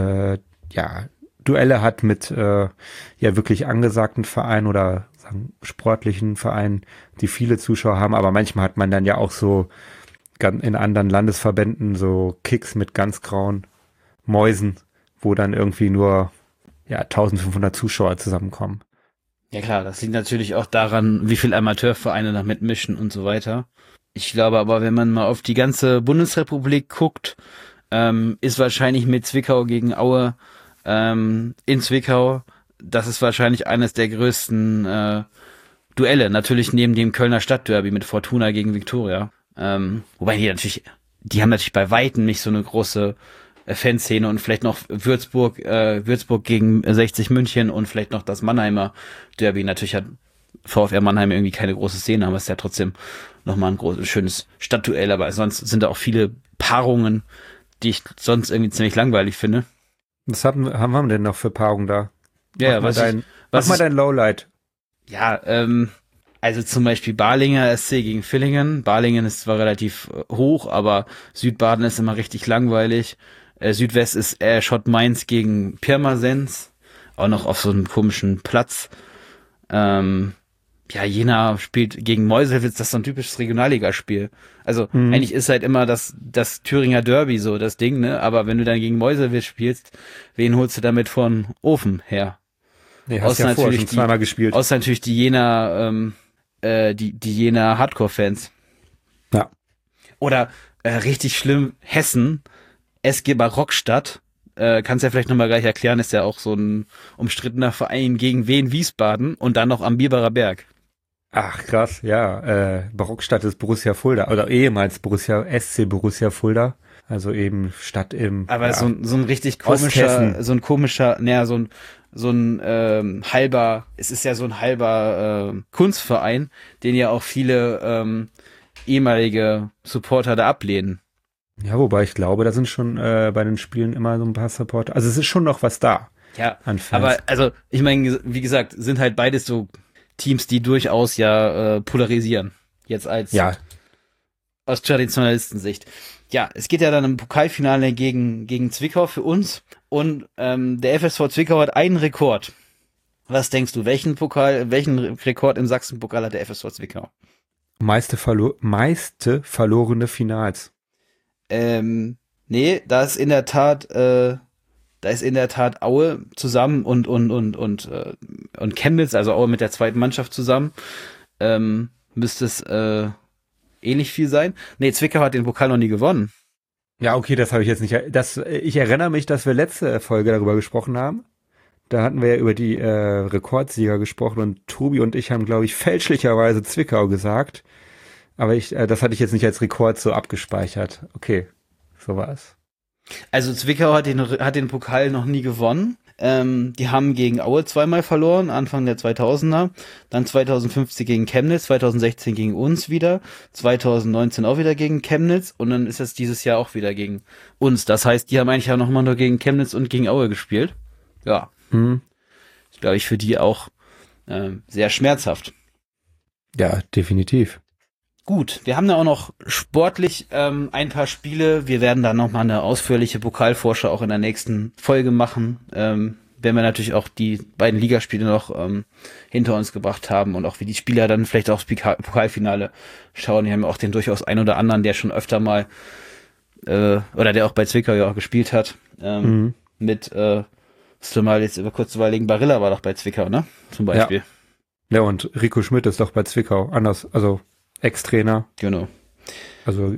Duelle hat mit wirklich angesagten Vereinen oder sagen sportlichen Vereinen, die viele Zuschauer haben, aber manchmal hat man dann ja auch so in anderen Landesverbänden so Kicks mit ganz grauen Mäusen, wo dann irgendwie nur 1500 Zuschauer zusammenkommen. Ja klar, das liegt natürlich auch daran, wie viele Amateurvereine da mitmischen und so weiter. Ich glaube aber, wenn man mal auf die ganze Bundesrepublik guckt, ist wahrscheinlich mit Zwickau gegen Aue in Zwickau, das ist wahrscheinlich eines der größten Duelle. Natürlich neben dem Kölner Stadtderby mit Fortuna gegen Viktoria. Wobei die haben natürlich bei Weitem nicht so eine große Fanszene und vielleicht noch Würzburg gegen 60 München und vielleicht noch das Mannheimer Derby. Natürlich hat VfR Mannheim irgendwie keine große Szene, aber es ist ja trotzdem nochmal ein schönes Stadtduell, aber sonst sind da auch viele Paarungen, die ich sonst irgendwie ziemlich langweilig finde. Was haben wir denn noch für Paarungen da? Ja, mach mal dein Lowlight. Ja, also zum Beispiel Balinger SC gegen Villingen. Balingen ist zwar relativ hoch, aber Südbaden ist immer richtig langweilig. Südwest ist Schott Mainz gegen Pirmasens, auch noch auf so einem komischen Platz. Jena spielt gegen Meuselwitz, das ist so ein typisches Regionalligaspiel. Also eigentlich ist halt immer das Thüringer Derby so das Ding, ne? Aber wenn du dann gegen Meuselwitz spielst, wen holst du damit von Ofen her? Nee, hast ja vorher schon zweimal gespielt. Außer natürlich die Jena, die Jena Hardcore-Fans. Ja. Oder richtig schlimm, Hessen, SG Barockstadt, kannst ja vielleicht nochmal gleich erklären, ist ja auch so ein umstrittener Verein gegen Wien Wiesbaden und dann noch am Biberer Berg. Ach krass, ja. Barockstadt ist Borussia Fulda, oder ehemals SC Borussia Fulda. Also eben Stadt im Aber so ein richtig komischer, es ist ja so ein halber Kunstverein, den ja auch viele ehemalige Supporter da ablehnen. Ja, wobei ich glaube, da sind schon bei den Spielen immer so ein paar Supporter. Also es ist schon noch was da. Ja, aber also ich meine, wie gesagt, sind halt beides so Teams, die durchaus polarisieren. Jetzt aus Traditionalistensicht. Ja, es geht ja dann im Pokalfinale gegen Zwickau für uns und der FSV Zwickau hat einen Rekord. Was denkst du, welchen Rekord im Sachsenpokal hat der FSV Zwickau? Meiste verlorene Finals. Nee, da ist in der Tat Aue zusammen und Chemnitz, also Aue mit der zweiten Mannschaft zusammen, müsste es ähnlich viel sein. Nee, Zwickau hat den Pokal noch nie gewonnen. Ja, okay, das habe ich jetzt nicht. Ich erinnere mich, dass wir letzte Folge darüber gesprochen haben. Da hatten wir ja über die Rekordsieger gesprochen und Tobi und ich haben, glaube ich, fälschlicherweise Zwickau gesagt. Aber das hatte ich jetzt nicht als Rekord so abgespeichert. Okay, so war es. Also Zwickau hat den Pokal noch nie gewonnen. Die haben gegen Aue zweimal verloren, Anfang der 2000er, dann 2015 gegen Chemnitz, 2016 gegen uns wieder, 2019 auch wieder gegen Chemnitz und dann ist es dieses Jahr auch wieder gegen uns. Das heißt, die haben eigentlich auch nochmal nur gegen Chemnitz und gegen Aue gespielt. Ja, ist, glaube ich, für die auch sehr schmerzhaft. Ja, definitiv. Gut, wir haben da auch noch sportlich ein paar Spiele. Wir werden da nochmal eine ausführliche Pokalvorschau auch in der nächsten Folge machen. Wenn wir natürlich auch die beiden Ligaspiele noch hinter uns gebracht haben und auch wie die Spieler dann vielleicht auch das Pokalfinale schauen. Wir haben auch den durchaus ein oder anderen, der schon öfter mal oder der auch bei Zwickau ja auch gespielt hat. Mit, musst du mal jetzt kurz überlegen, Barilla war doch bei Zwickau, ne? Zum Beispiel. Ja, und Rico Schmidt ist doch bei Zwickau. Also Ex-Trainer. Genau. Also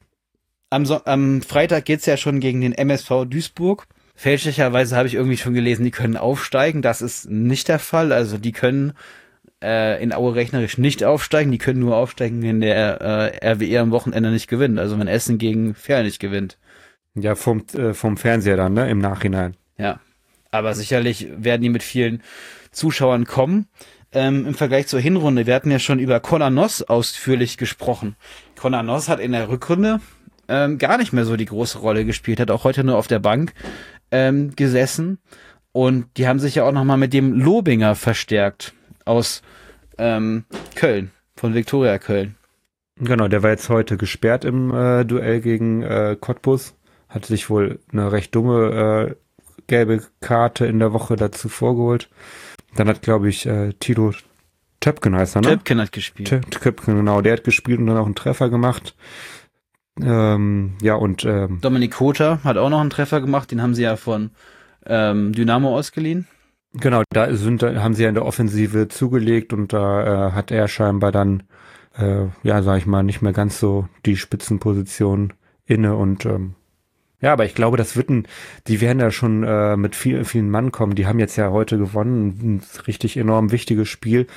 am Freitag geht's ja schon gegen den MSV Duisburg. Fälschlicherweise habe ich irgendwie schon gelesen, die können aufsteigen. Das ist nicht der Fall. Also die können in Aue rechnerisch nicht aufsteigen. Die können nur aufsteigen, wenn der RWE am Wochenende nicht gewinnt. Also wenn Essen gegen Ferl nicht gewinnt. Ja, vom Fernseher dann, ne? Im Nachhinein. Ja. Aber sicherlich werden die mit vielen Zuschauern kommen. Im Vergleich zur Hinrunde, wir hatten ja schon über Conor Noss ausführlich gesprochen. Conor Noss hat in der Rückrunde gar nicht mehr so die große Rolle gespielt, hat auch heute nur auf der Bank gesessen und die haben sich ja auch nochmal mit dem Lobinger verstärkt aus Köln, von Viktoria Köln. Genau, der war jetzt heute gesperrt im Duell gegen Cottbus, hat sich wohl eine recht dumme gelbe Karte in der Woche dazu vorgeholt. Dann hat, glaube ich, Tilo Töpken heißt er, ne? Töpken hat gespielt. Töpken, genau. Der hat gespielt und dann auch einen Treffer gemacht. Dominik Kota hat auch noch einen Treffer gemacht. Den haben sie ja von Dynamo ausgeliehen. Genau, haben sie ja in der Offensive zugelegt und da hat er scheinbar dann, sag ich mal, nicht mehr ganz so die Spitzenposition inne und ja, aber ich glaube, die werden da schon mit vielen Mann kommen. Die haben jetzt ja heute gewonnen, ein richtig enorm wichtiges Spiel.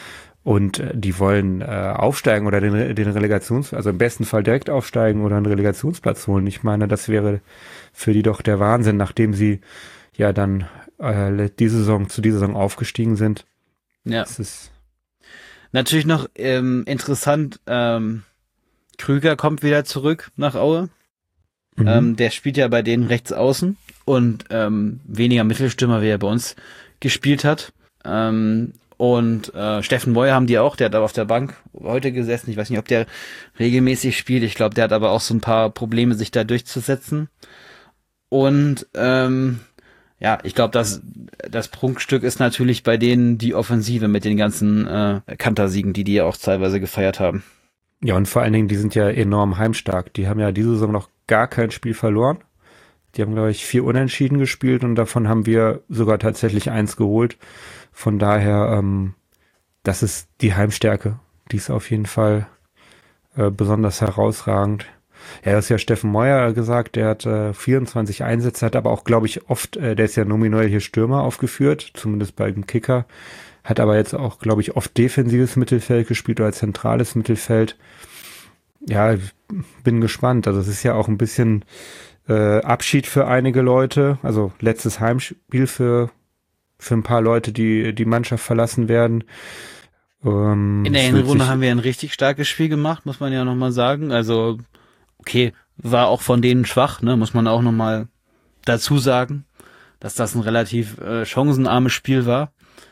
Und die wollen aufsteigen oder den also im besten Fall direkt aufsteigen oder einen Relegationsplatz holen. Ich meine, das wäre für die doch der Wahnsinn, nachdem sie ja dann zu dieser Saison aufgestiegen sind. Ja. Das ist natürlich noch interessant, Krüger kommt wieder zurück nach Aue. Der spielt ja bei denen rechts außen und weniger Mittelstürmer, wie er bei uns gespielt hat. Und Steffen Moyer haben die auch, der hat aber auf der Bank heute gesessen. Ich weiß nicht, ob der regelmäßig spielt. Ich glaube, der hat aber auch so ein paar Probleme, sich da durchzusetzen. Und ja, ich glaube, das Prunkstück ist natürlich bei denen die Offensive mit den ganzen Kantersiegen, die ja auch teilweise gefeiert haben. Ja, und vor allen Dingen, die sind ja enorm heimstark. Die haben ja diese Saison noch gar kein Spiel verloren. Die haben, glaube ich, 4 Unentschieden gespielt und davon haben wir sogar tatsächlich 1 geholt. Von daher, das ist die Heimstärke. Die ist auf jeden Fall besonders herausragend. Ja, das ist ja Steffen Moyer gesagt, der hat 24 Einsätze, hat aber auch, glaube ich, oft, der ist ja nominell hier Stürmer aufgeführt, zumindest beim Kicker, hat aber jetzt auch, glaube ich, oft defensives Mittelfeld gespielt oder zentrales Mittelfeld. Ja, bin gespannt. Also es ist ja auch ein bisschen Abschied für einige Leute, also letztes Heimspiel für ein paar Leute, die Mannschaft verlassen werden. In der Hinrunde haben wir ein richtig starkes Spiel gemacht, muss man ja nochmal sagen. Also okay, war auch von denen schwach, ne, muss man auch nochmal dazu sagen, dass das ein relativ chancenarmes Spiel war.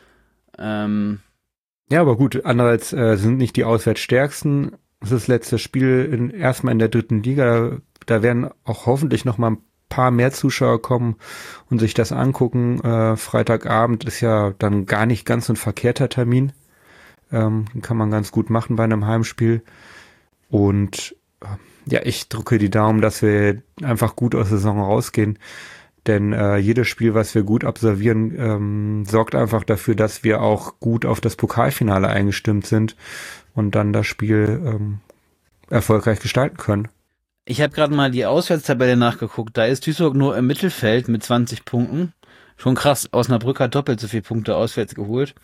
Ja, aber gut, andererseits sind nicht die Auswärtsstärksten. Das ist das letzte Spiel erstmal in der 3. Liga. Da werden auch hoffentlich noch mal ein paar mehr Zuschauer kommen und sich das angucken. Freitagabend ist ja dann gar nicht ganz so ein verkehrter Termin. Den kann man ganz gut machen bei einem Heimspiel. Und ja, ich drücke die Daumen, dass wir einfach gut aus der Saison rausgehen. Denn jedes Spiel, was wir gut absolvieren, sorgt einfach dafür, dass wir auch gut auf das Pokalfinale eingestimmt sind und dann das Spiel erfolgreich gestalten können. Ich habe gerade mal die Auswärtstabelle nachgeguckt. Da ist Duisburg nur im Mittelfeld mit 20 Punkten. Schon krass. Osnabrück hat doppelt so viele Punkte auswärts geholt.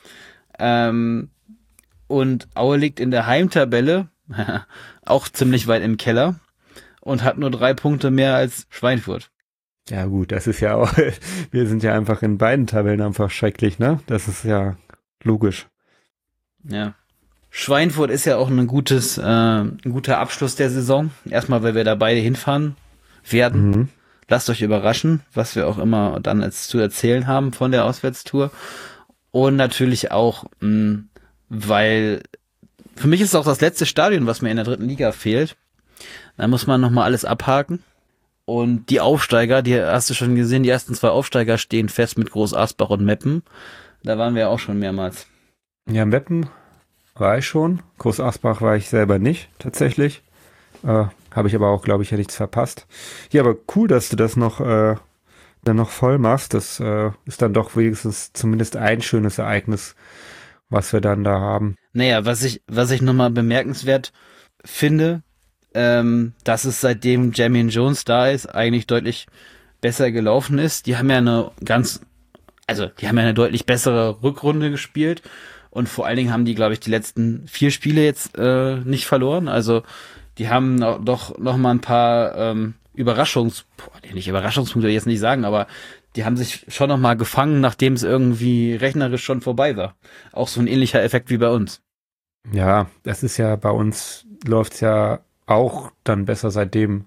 Und Aue liegt in der Heimtabelle auch ziemlich weit im Keller und hat nur 3 Punkte mehr als Schweinfurt. Ja gut, das ist ja auch, wir sind ja einfach in beiden Tabellen einfach schrecklich, ne? Das ist ja logisch. Ja. Schweinfurt ist ja auch ein guter Abschluss der Saison. Erstmal, weil wir da beide hinfahren werden. Mhm. Lasst euch überraschen, was wir auch immer dann jetzt zu erzählen haben von der Auswärtstour. Und natürlich auch, weil für mich ist es auch das letzte Stadion, was mir in der 3. Liga fehlt. Da muss man nochmal alles abhaken. Und die Aufsteiger, die hast du schon gesehen, die ersten 2 Aufsteiger stehen fest mit Groß Asbach und Meppen. Da waren wir auch schon mehrmals. Ja, Meppen war ich schon. Groß Asbach war ich selber nicht, tatsächlich. Habe ich aber auch, glaube ich, ja nichts verpasst. Ja, aber cool, dass du das noch dann noch voll machst. Das ist dann doch wenigstens zumindest ein schönes Ereignis, was wir dann da haben. Naja, was ich nochmal bemerkenswert finde, dass es seitdem Jermaine Jones da ist, eigentlich deutlich besser gelaufen ist. Die haben ja eine deutlich bessere Rückrunde gespielt und vor allen Dingen haben die, glaube ich, die letzten 4 Spiele jetzt nicht verloren. Also die haben doch noch mal ein paar nicht Überraschungspunkte will ich jetzt nicht sagen, aber die haben sich schon noch mal gefangen, nachdem es irgendwie rechnerisch schon vorbei war. Auch so ein ähnlicher Effekt wie bei uns. Ja, das ist ja bei uns läuft's ja auch dann besser, seitdem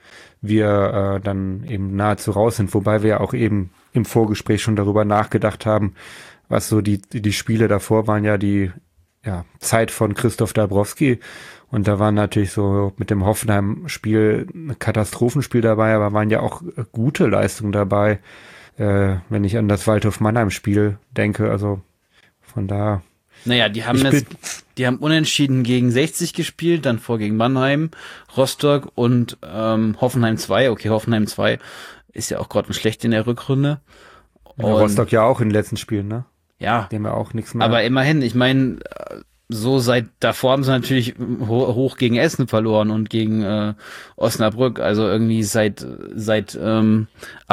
wir dann eben nahezu raus sind, wobei wir ja auch eben im Vorgespräch schon darüber nachgedacht haben, was so die Spiele davor waren, ja die Zeit von Christoph Dabrowski, und da waren natürlich so mit dem Hoffenheim-Spiel ein Katastrophenspiel dabei, aber waren ja auch gute Leistungen dabei, wenn ich an das Waldhof-Mannheim-Spiel denke, also von da. Naja, die haben unentschieden gegen 60 gespielt, dann vor gegen Mannheim, Rostock und Hoffenheim 2. Okay, Hoffenheim 2 ist ja auch gerade schlecht in der Rückrunde. Und Rostock ja auch in den letzten Spielen, ne? Ja. Dem wir auch nichts mehr. Aber immerhin, ich meine, so seit davor haben sie natürlich hoch gegen Essen verloren und gegen Osnabrück. Also irgendwie seit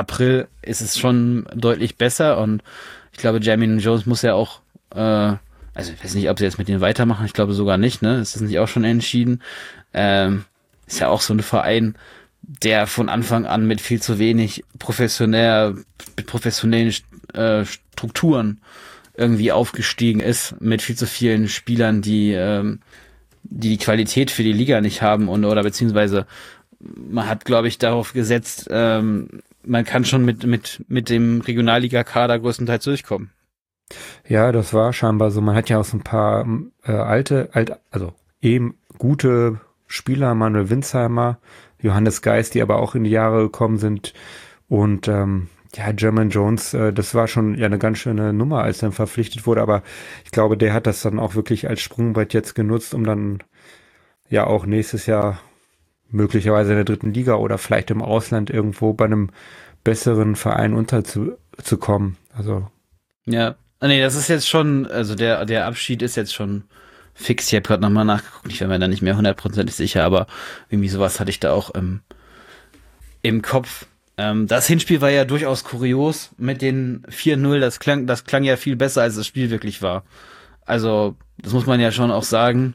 April ist es schon deutlich besser und ich glaube, Jermaine Jones muss ja auch Also ich weiß nicht, ob sie jetzt mit denen weitermachen, ich glaube sogar nicht, ne? Ist das nicht auch schon entschieden? Ist ja auch so ein Verein, der von Anfang an mit viel zu wenig mit professionellen Strukturen irgendwie aufgestiegen ist, mit viel zu vielen Spielern, die Qualität für die Liga nicht haben oder beziehungsweise man hat, glaube ich, darauf gesetzt, man kann schon mit dem Regionalliga-Kader größtenteils durchkommen. Ja, das war scheinbar so. Man hat ja auch so ein paar also eben gute Spieler, Manuel Winsheimer, Johannes Geist, die aber auch in die Jahre gekommen sind. Und ja, Jermaine Jones, das war schon ja eine ganz schöne Nummer, als er verpflichtet wurde. Aber ich glaube, der hat das dann auch wirklich als Sprungbrett jetzt genutzt, um dann ja auch nächstes Jahr möglicherweise in der dritten Liga oder vielleicht im Ausland irgendwo bei einem besseren Verein unterzukommen. Also Ja. Nee, das ist jetzt schon, also der Abschied ist jetzt schon fix. Ich habe gerade nochmal nachgeguckt, ich war mir da nicht mehr hundertprozentig sicher, aber irgendwie sowas hatte ich da auch im Kopf. Das Hinspiel war ja durchaus kurios mit den 4-0. Das klang ja viel besser, als das Spiel wirklich war. Also, das muss man ja schon auch sagen.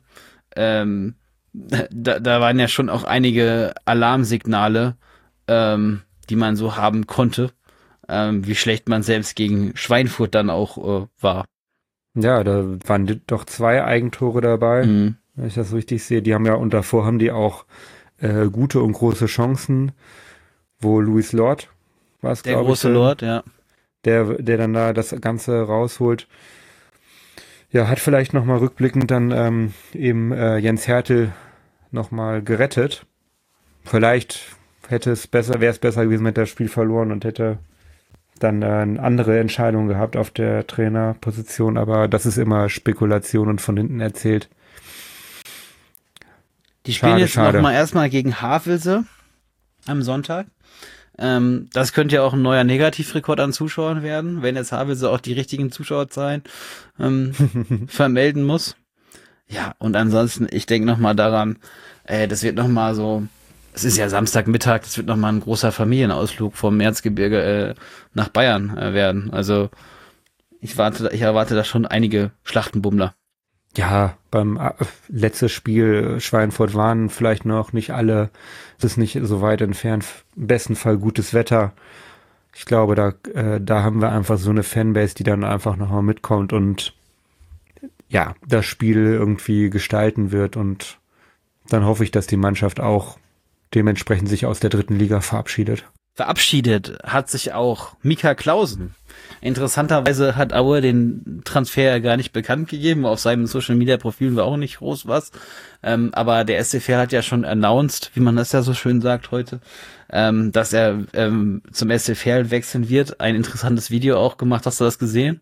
Da waren ja schon auch einige Alarmsignale, die man so haben konnte, wie schlecht man selbst gegen Schweinfurt dann auch war. ja, da waren doch 2 Eigentore dabei, Mhm. wenn ich das richtig sehe. Die haben ja und davor haben die auch gute und große Chancen, wo Louis Lord war es, Der glaube ich, große Lord, ja. der dann da das Ganze rausholt. Ja, hat vielleicht nochmal rückblickend dann eben Jens Hertel nochmal gerettet. Vielleicht wäre es besser gewesen, hätte das Spiel verloren und hätte dann eine andere Entscheidung gehabt auf der Trainerposition, aber das ist immer Spekulation und von hinten erzählt. Die spielen jetzt Schade. nochmal erstmal gegen Havelse am Sonntag. Das könnte ja auch ein neuer Negativrekord an Zuschauern werden, wenn jetzt Havelse auch die richtigen Zuschauerzahlen vermelden muss. Ja, und ansonsten, ich denke nochmal daran, das wird nochmal so, es ist ja Samstagmittag, das wird nochmal ein großer Familienausflug vom Erzgebirge nach Bayern werden. Also ich erwarte da schon einige Schlachtenbummler. Ja, beim letztes Spiel Schweinfurt waren vielleicht noch nicht alle, es ist nicht so weit entfernt, im besten Fall gutes Wetter. Ich glaube, da haben wir einfach so eine Fanbase, die dann einfach nochmal mitkommt und ja, das Spiel irgendwie gestalten wird und dann hoffe ich, dass die Mannschaft auch dementsprechend sich aus der dritten Liga verabschiedet. Verabschiedet hat sich auch Mika Clausen. Interessanterweise hat Aue den Transfer ja gar nicht bekannt gegeben. Auf seinem Social-Media-Profil war auch nicht groß was. Aber der SCV hat ja schon announced, wie man das ja so schön sagt heute, dass er zum SCV wechseln wird. Ein interessantes Video auch gemacht. Hast du das gesehen?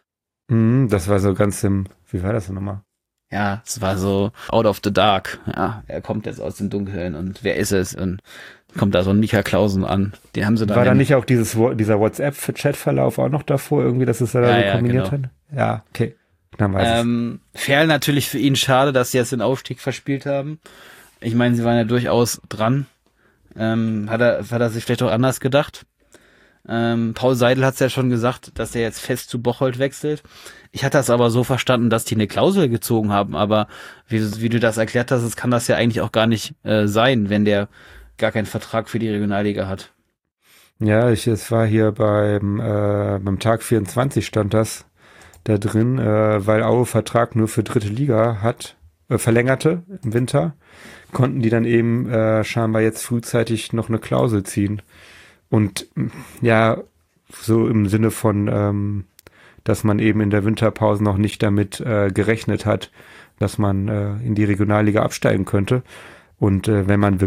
Das war so wie war das denn nochmal? Ja, es war so out of the dark. Ja, er kommt jetzt aus dem Dunkeln und wer ist es? Und kommt da so ein Mika Clausen an. Den haben sie dann. War da nicht auch dieser WhatsApp-Chat-Verlauf auch noch davor irgendwie, dass es da so kombiniert genau. hat? Ja, okay. Dann weiß ich. Ferl natürlich für ihn schade, dass sie jetzt den Aufstieg verspielt haben. Ich meine, sie waren ja durchaus dran. Hat er sich vielleicht auch anders gedacht? Paul Seidel hat es ja schon gesagt, dass er jetzt fest zu Bocholt wechselt. Ich hatte das aber so verstanden, dass die eine Klausel gezogen haben, aber wie du das erklärt hast, kann das ja eigentlich auch gar nicht sein, wenn der gar keinen Vertrag für die Regionalliga hat. Ja, es war hier beim Tag 24 stand das da drin, weil Aue Vertrag nur für dritte Liga verlängerte im Winter, konnten die dann eben scheinbar jetzt frühzeitig noch eine Klausel ziehen. Und ja, so im Sinne von, dass man eben in der Winterpause noch nicht damit gerechnet hat, dass man in die Regionalliga absteigen könnte. Und wenn man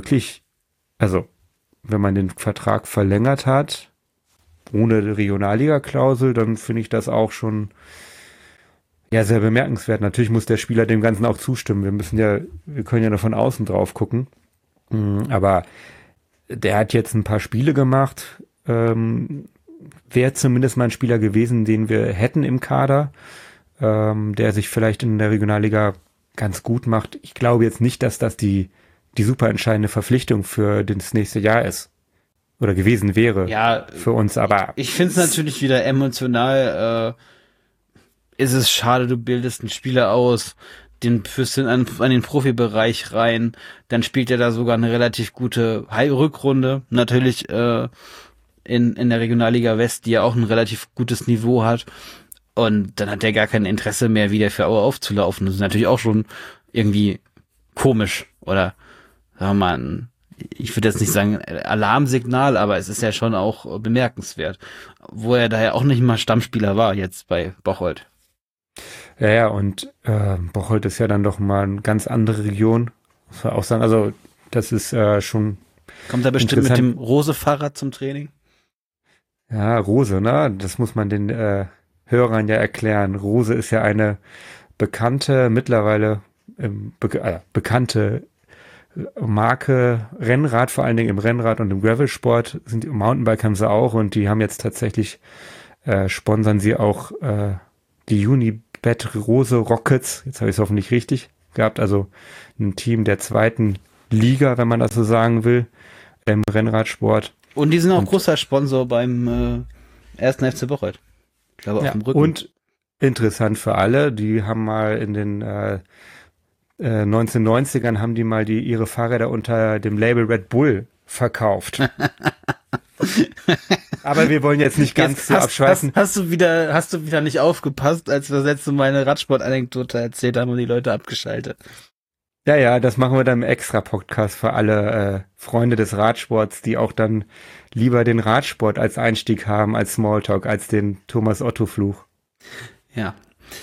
den Vertrag verlängert hat, ohne Regionalliga-Klausel, dann finde ich das auch schon ja sehr bemerkenswert. Natürlich muss der Spieler dem Ganzen auch zustimmen. Wir können ja nur von außen drauf gucken. Aber der hat jetzt ein paar Spiele gemacht. Wäre zumindest mal ein Spieler gewesen, den wir hätten im Kader, der sich vielleicht in der Regionalliga ganz gut macht. Ich glaube jetzt nicht, dass das die super entscheidende Verpflichtung für das nächste Jahr ist. Oder gewesen wäre Ja, für uns, aber ich finde es natürlich wieder emotional ist es schade, du bildest einen Spieler aus, den führst du an den Profibereich rein, dann spielt er da sogar eine relativ gute Rückrunde, natürlich in der Regionalliga West, die ja auch ein relativ gutes Niveau hat, und dann hat er gar kein Interesse mehr, wieder für Aue aufzulaufen. Das ist natürlich auch schon irgendwie komisch, oder sagen wir mal, ich würde jetzt nicht sagen Alarmsignal, aber es ist ja schon auch bemerkenswert, wo er daher auch nicht mal Stammspieler war jetzt bei Bocholt. Ja, und Bocholt ist ja dann doch mal eine ganz andere Region, muss man auch sagen. Also das ist schon Kommt er bestimmt mit dem Rose-Fahrrad zum Training? Ja, Rose, ne? Das muss man den Hörern ja erklären. Rose ist ja eine bekannte, mittlerweile bekannte Marke Rennrad, vor allen Dingen im Rennrad und im Gravelsport. Mountainbike haben sie auch, und die haben jetzt tatsächlich, sponsern sie auch die Unibet Rose Rockets. Jetzt habe ich es hoffentlich richtig gehabt. Also ein Team der 2. Liga, wenn man das so sagen will, im Rennradsport. Und die sind auch großer Sponsor beim 1. FC Bocholt. Ich glaube, auf dem Rücken. Und interessant für alle, die haben mal in den 1990ern haben die mal ihre Fahrräder unter dem Label Red Bull verkauft. Aber wir wollen jetzt nicht ganz so abschweifen. Hast du wieder nicht aufgepasst, als wir das letzte Mal eine Radsport-Anekdote erzählt haben und die Leute abgeschaltet? Ja, das machen wir dann im Extra-Podcast für alle Freunde des Radsports, die auch dann lieber den Radsport als Einstieg haben, als Smalltalk, als den Thomas-Otto-Fluch. Ja.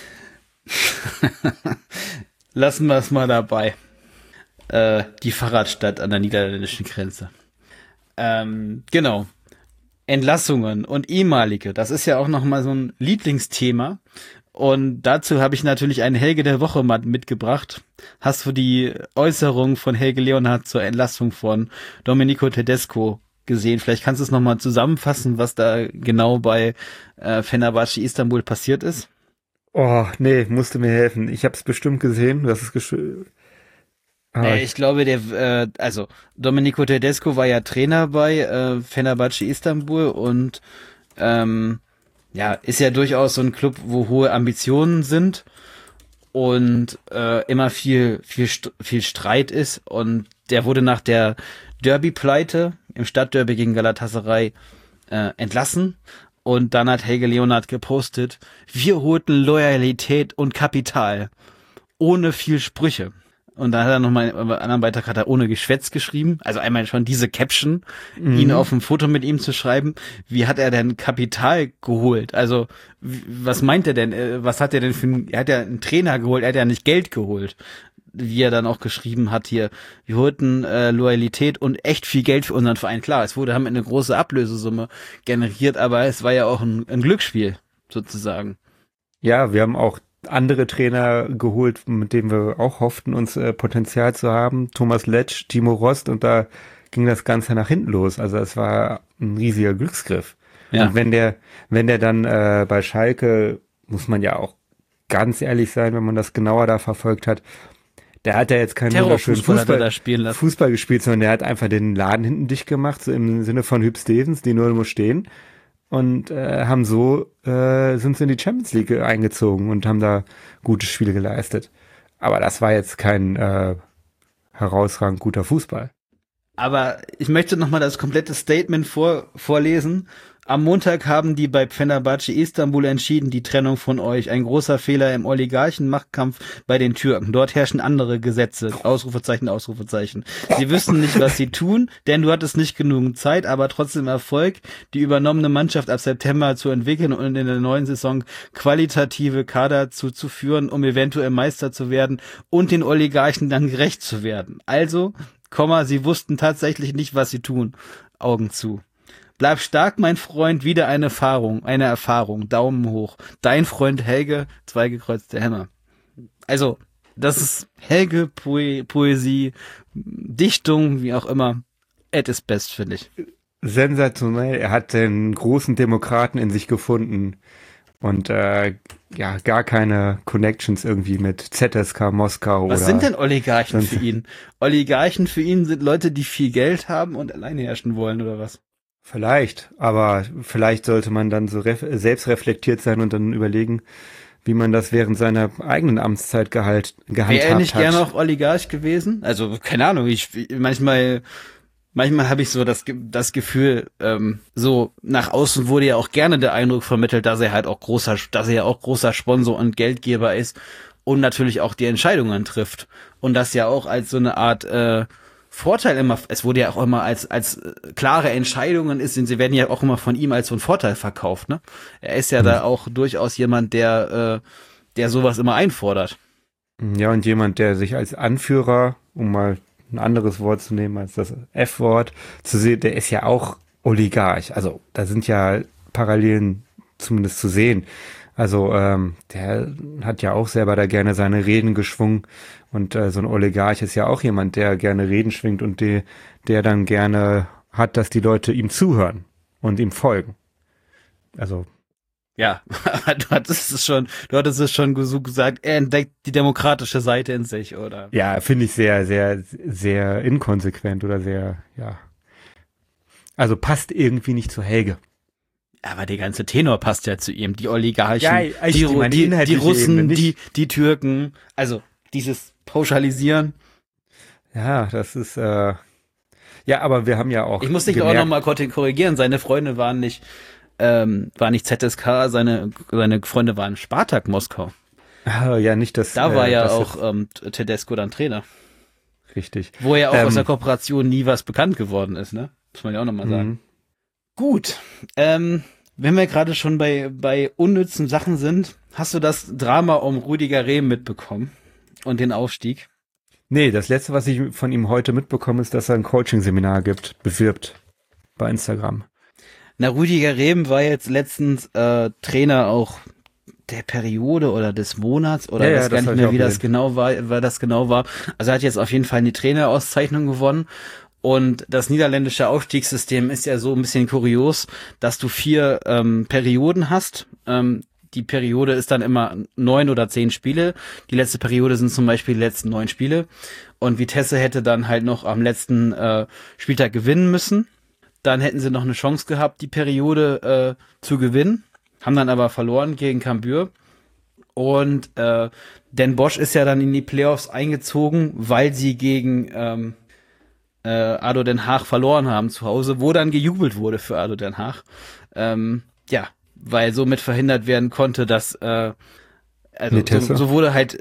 Lassen wir es mal dabei. Die Fahrradstadt an der niederländischen Grenze. Genau. Entlassungen und ehemalige, das ist ja auch nochmal so ein Lieblingsthema. Und dazu habe ich natürlich einen Helge der Woche mal mitgebracht. Hast du die Äußerung von Helge Leonhardt zur Entlassung von Domenico Tedesco gesehen? Vielleicht kannst du es nochmal zusammenfassen, was da genau bei Fenerbahce Istanbul passiert ist. Oh, nee, musst du mir helfen. Ich habe es bestimmt gesehen. Du hast es ich glaube, also Domenico Tedesco war ja Trainer bei Fenerbahce Istanbul und ist ja durchaus so ein Club, wo hohe Ambitionen sind und immer viel Streit ist, und der wurde nach der Derby-Pleite im Stadtderby gegen Galatasaray entlassen, und dann hat Helge Leonhardt gepostet: Wir holten Loyalität und Kapital ohne viel Sprüche. Und dann hat er nochmal im anderen Beitrag hat er ohne Geschwätz geschrieben. Also einmal schon diese Caption, ihn auf ein Foto mit ihm zu schreiben. Wie hat er denn Kapital geholt? Also, was meint er denn? Was hat er denn er hat ja einen Trainer geholt, er hat ja nicht Geld geholt. Wie er dann auch geschrieben hat hier, wir holten Loyalität und echt viel Geld für unseren Verein. Klar, haben eine große Ablösesumme generiert, aber es war ja auch ein Glücksspiel, sozusagen. Ja, wir haben auch andere Trainer geholt, mit denen wir auch hofften, uns Potenzial zu haben. Thomas Letsch, Timo Rost, und da ging das Ganze nach hinten los. Also es war ein riesiger Glücksgriff. Ja. Und wenn der dann bei Schalke, muss man ja auch ganz ehrlich sein, wenn man das genauer da verfolgt hat, der hat ja jetzt keinen wunderschönen Fußball gespielt, sondern der hat einfach den Laden hinten dicht gemacht, so im Sinne von Hüb Stevens, die nur muss stehen. Und sind sie in die Champions League eingezogen und haben da gute Spiele geleistet. Aber das war jetzt kein herausragend guter Fußball. Aber ich möchte nochmal das komplette Statement vorlesen. Am Montag haben die bei Fenerbahce Istanbul entschieden, die Trennung von euch. Ein großer Fehler im Oligarchenmachtkampf bei den Türken. Dort herrschen andere Gesetze. Ausrufezeichen, Ausrufezeichen. Sie wissen nicht, was sie tun, denn du hattest nicht genug Zeit, aber trotzdem Erfolg, die übernommene Mannschaft ab September zu entwickeln und in der neuen Saison qualitative Kader zuzuführen, um eventuell Meister zu werden und den Oligarchen dann gerecht zu werden. Also, sie wussten tatsächlich nicht, was sie tun. Augen zu. Bleib stark, mein Freund, wieder eine Erfahrung, Daumen hoch. Dein Freund Helge, 2 gekreuzte Hämmer. Also, das ist Helge, Poesie, Dichtung, wie auch immer, at its best, finde ich. Sensationell, er hat den großen Demokraten in sich gefunden und gar keine Connections irgendwie mit ZSK Moskau. Was sind denn Oligarchen für ihn? Oligarchen für ihn sind Leute, die viel Geld haben und alleine herrschen wollen, oder was? Vielleicht, aber vielleicht sollte man dann so selbst reflektiert sein und dann überlegen, wie man das während seiner eigenen Amtszeit gehandhabt hat. Wäre er nicht gerne auch Oligarch gewesen? Also, keine Ahnung, manchmal habe ich so das Gefühl, so nach außen wurde ja auch gerne der Eindruck vermittelt, dass er auch großer Sponsor und Geldgeber ist und natürlich auch die Entscheidungen trifft. Und das ja auch als so eine Art Vorteil immer, es wurde ja auch immer als klare Entscheidungen sie werden ja auch immer von ihm als so ein Vorteil verkauft, ne? Er ist ja da auch durchaus jemand, der sowas immer einfordert. Ja, und jemand, der sich als Anführer, um mal ein anderes Wort zu nehmen als das F-Wort, zu sehen, der ist ja auch Oligarch. Also da sind ja Parallelen zumindest zu sehen. Also der hat ja auch selber da gerne seine Reden geschwungen und so ein Oligarch ist ja auch jemand, der gerne Reden schwingt und der dann gerne hat, dass die Leute ihm zuhören und ihm folgen. Also ja, du hattest es schon so gesagt, er entdeckt die demokratische Seite in sich, oder? Ja, finde ich sehr, sehr, sehr inkonsequent oder sehr, ja. Also passt irgendwie nicht zu Helge. Aber der ganze Tenor passt ja zu ihm. Die Oligarchen, ja, die Russen, Ebene, die Türken, also dieses Pauschalisieren. Ja, das ist, ja, aber wir haben ja auch. Ich muss dich auch noch mal korrigieren, seine Freunde waren nicht ZSK, seine Freunde waren Spartak Moskau. Ja, nicht das. Da war ja auch Tedesco dann Trainer. Richtig. Wo ja auch aus der Kooperation nie was bekannt geworden ist, ne? Muss man ja auch nochmal sagen. Gut. Wenn wir gerade schon bei unnützen Sachen sind, hast du das Drama um Rüdiger Rehm mitbekommen und den Aufstieg? Nee, das letzte, was ich von ihm heute mitbekomme, ist, dass er ein Coaching-Seminar bewirbt bei Instagram. Na, Rüdiger Rehm war jetzt letztens Trainer auch der Periode oder des Monats oder weiß gar nicht mehr, wie das genau war. Also er hat jetzt auf jeden Fall eine Trainerauszeichnung gewonnen. Und das niederländische Aufstiegssystem ist ja so ein bisschen kurios, dass du 4 Perioden hast. Die Periode ist dann immer 9 oder 10 Spiele. Die letzte Periode sind zum Beispiel die letzten 9 Spiele. Und Vitesse hätte dann halt noch am letzten Spieltag gewinnen müssen. Dann hätten sie noch eine Chance gehabt, die Periode zu gewinnen. Haben dann aber verloren gegen Cambuur. Und Den Bosch ist ja dann in die Playoffs eingezogen, weil sie gegen ADO Den Haag verloren haben zu Hause, wo dann gejubelt wurde für ADO Den Haag. Ja, weil somit verhindert werden konnte, dass so wurde halt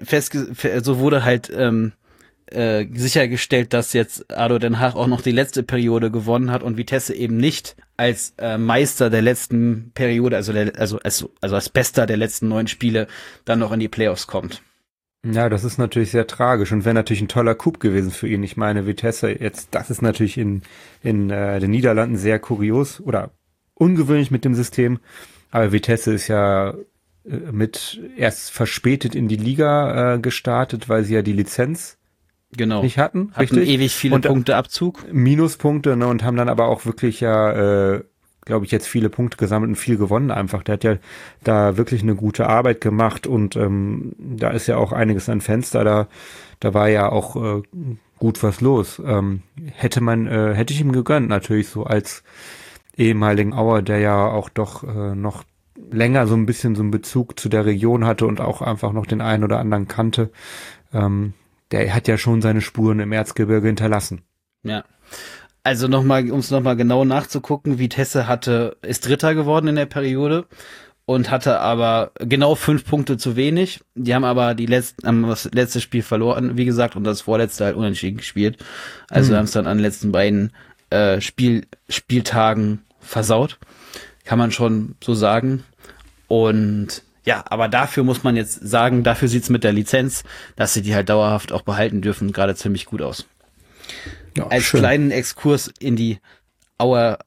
sichergestellt, dass jetzt ADO Den Haag auch noch die letzte Periode gewonnen hat und Vitesse eben nicht als Meister der letzten Periode, also als Bester der letzten 9 Spiele dann noch in die Playoffs kommt. Ja, das ist natürlich sehr tragisch und wäre natürlich ein toller Coup gewesen für ihn. Ich meine, Vitesse jetzt, das ist natürlich in den Niederlanden sehr kurios oder ungewöhnlich mit dem System, aber Vitesse ist ja mit erst verspätet in die Liga gestartet, weil sie ja die Lizenz nicht hatten. Hatten ewig viele Punkteabzug. Minuspunkte, ne, und haben dann aber auch wirklich glaube ich, jetzt viele Punkte gesammelt und viel gewonnen einfach. Der hat ja da wirklich eine gute Arbeit gemacht und da ist ja auch einiges an Fenster, da war ja auch gut was los. Hätte ich ihm gegönnt, natürlich so als ehemaligen Auer, der ja auch doch noch länger so ein bisschen so einen Bezug zu der Region hatte und auch einfach noch den einen oder anderen kannte. Der hat ja schon seine Spuren im Erzgebirge hinterlassen. Ja. Also um es nochmal genau nachzugucken, Vitesse ist Dritter geworden in der Periode und hatte aber genau 5 Punkte zu wenig. Die haben aber das letzte Spiel verloren, wie gesagt, und das vorletzte halt unentschieden gespielt. Also haben es dann an den letzten beiden Spieltagen versaut. Kann man schon so sagen. Und ja, aber dafür muss man jetzt sagen, dafür sieht's mit der Lizenz, dass sie die halt dauerhaft auch behalten dürfen, gerade ziemlich gut aus. Ja, als schön. Kleinen Exkurs in die Auer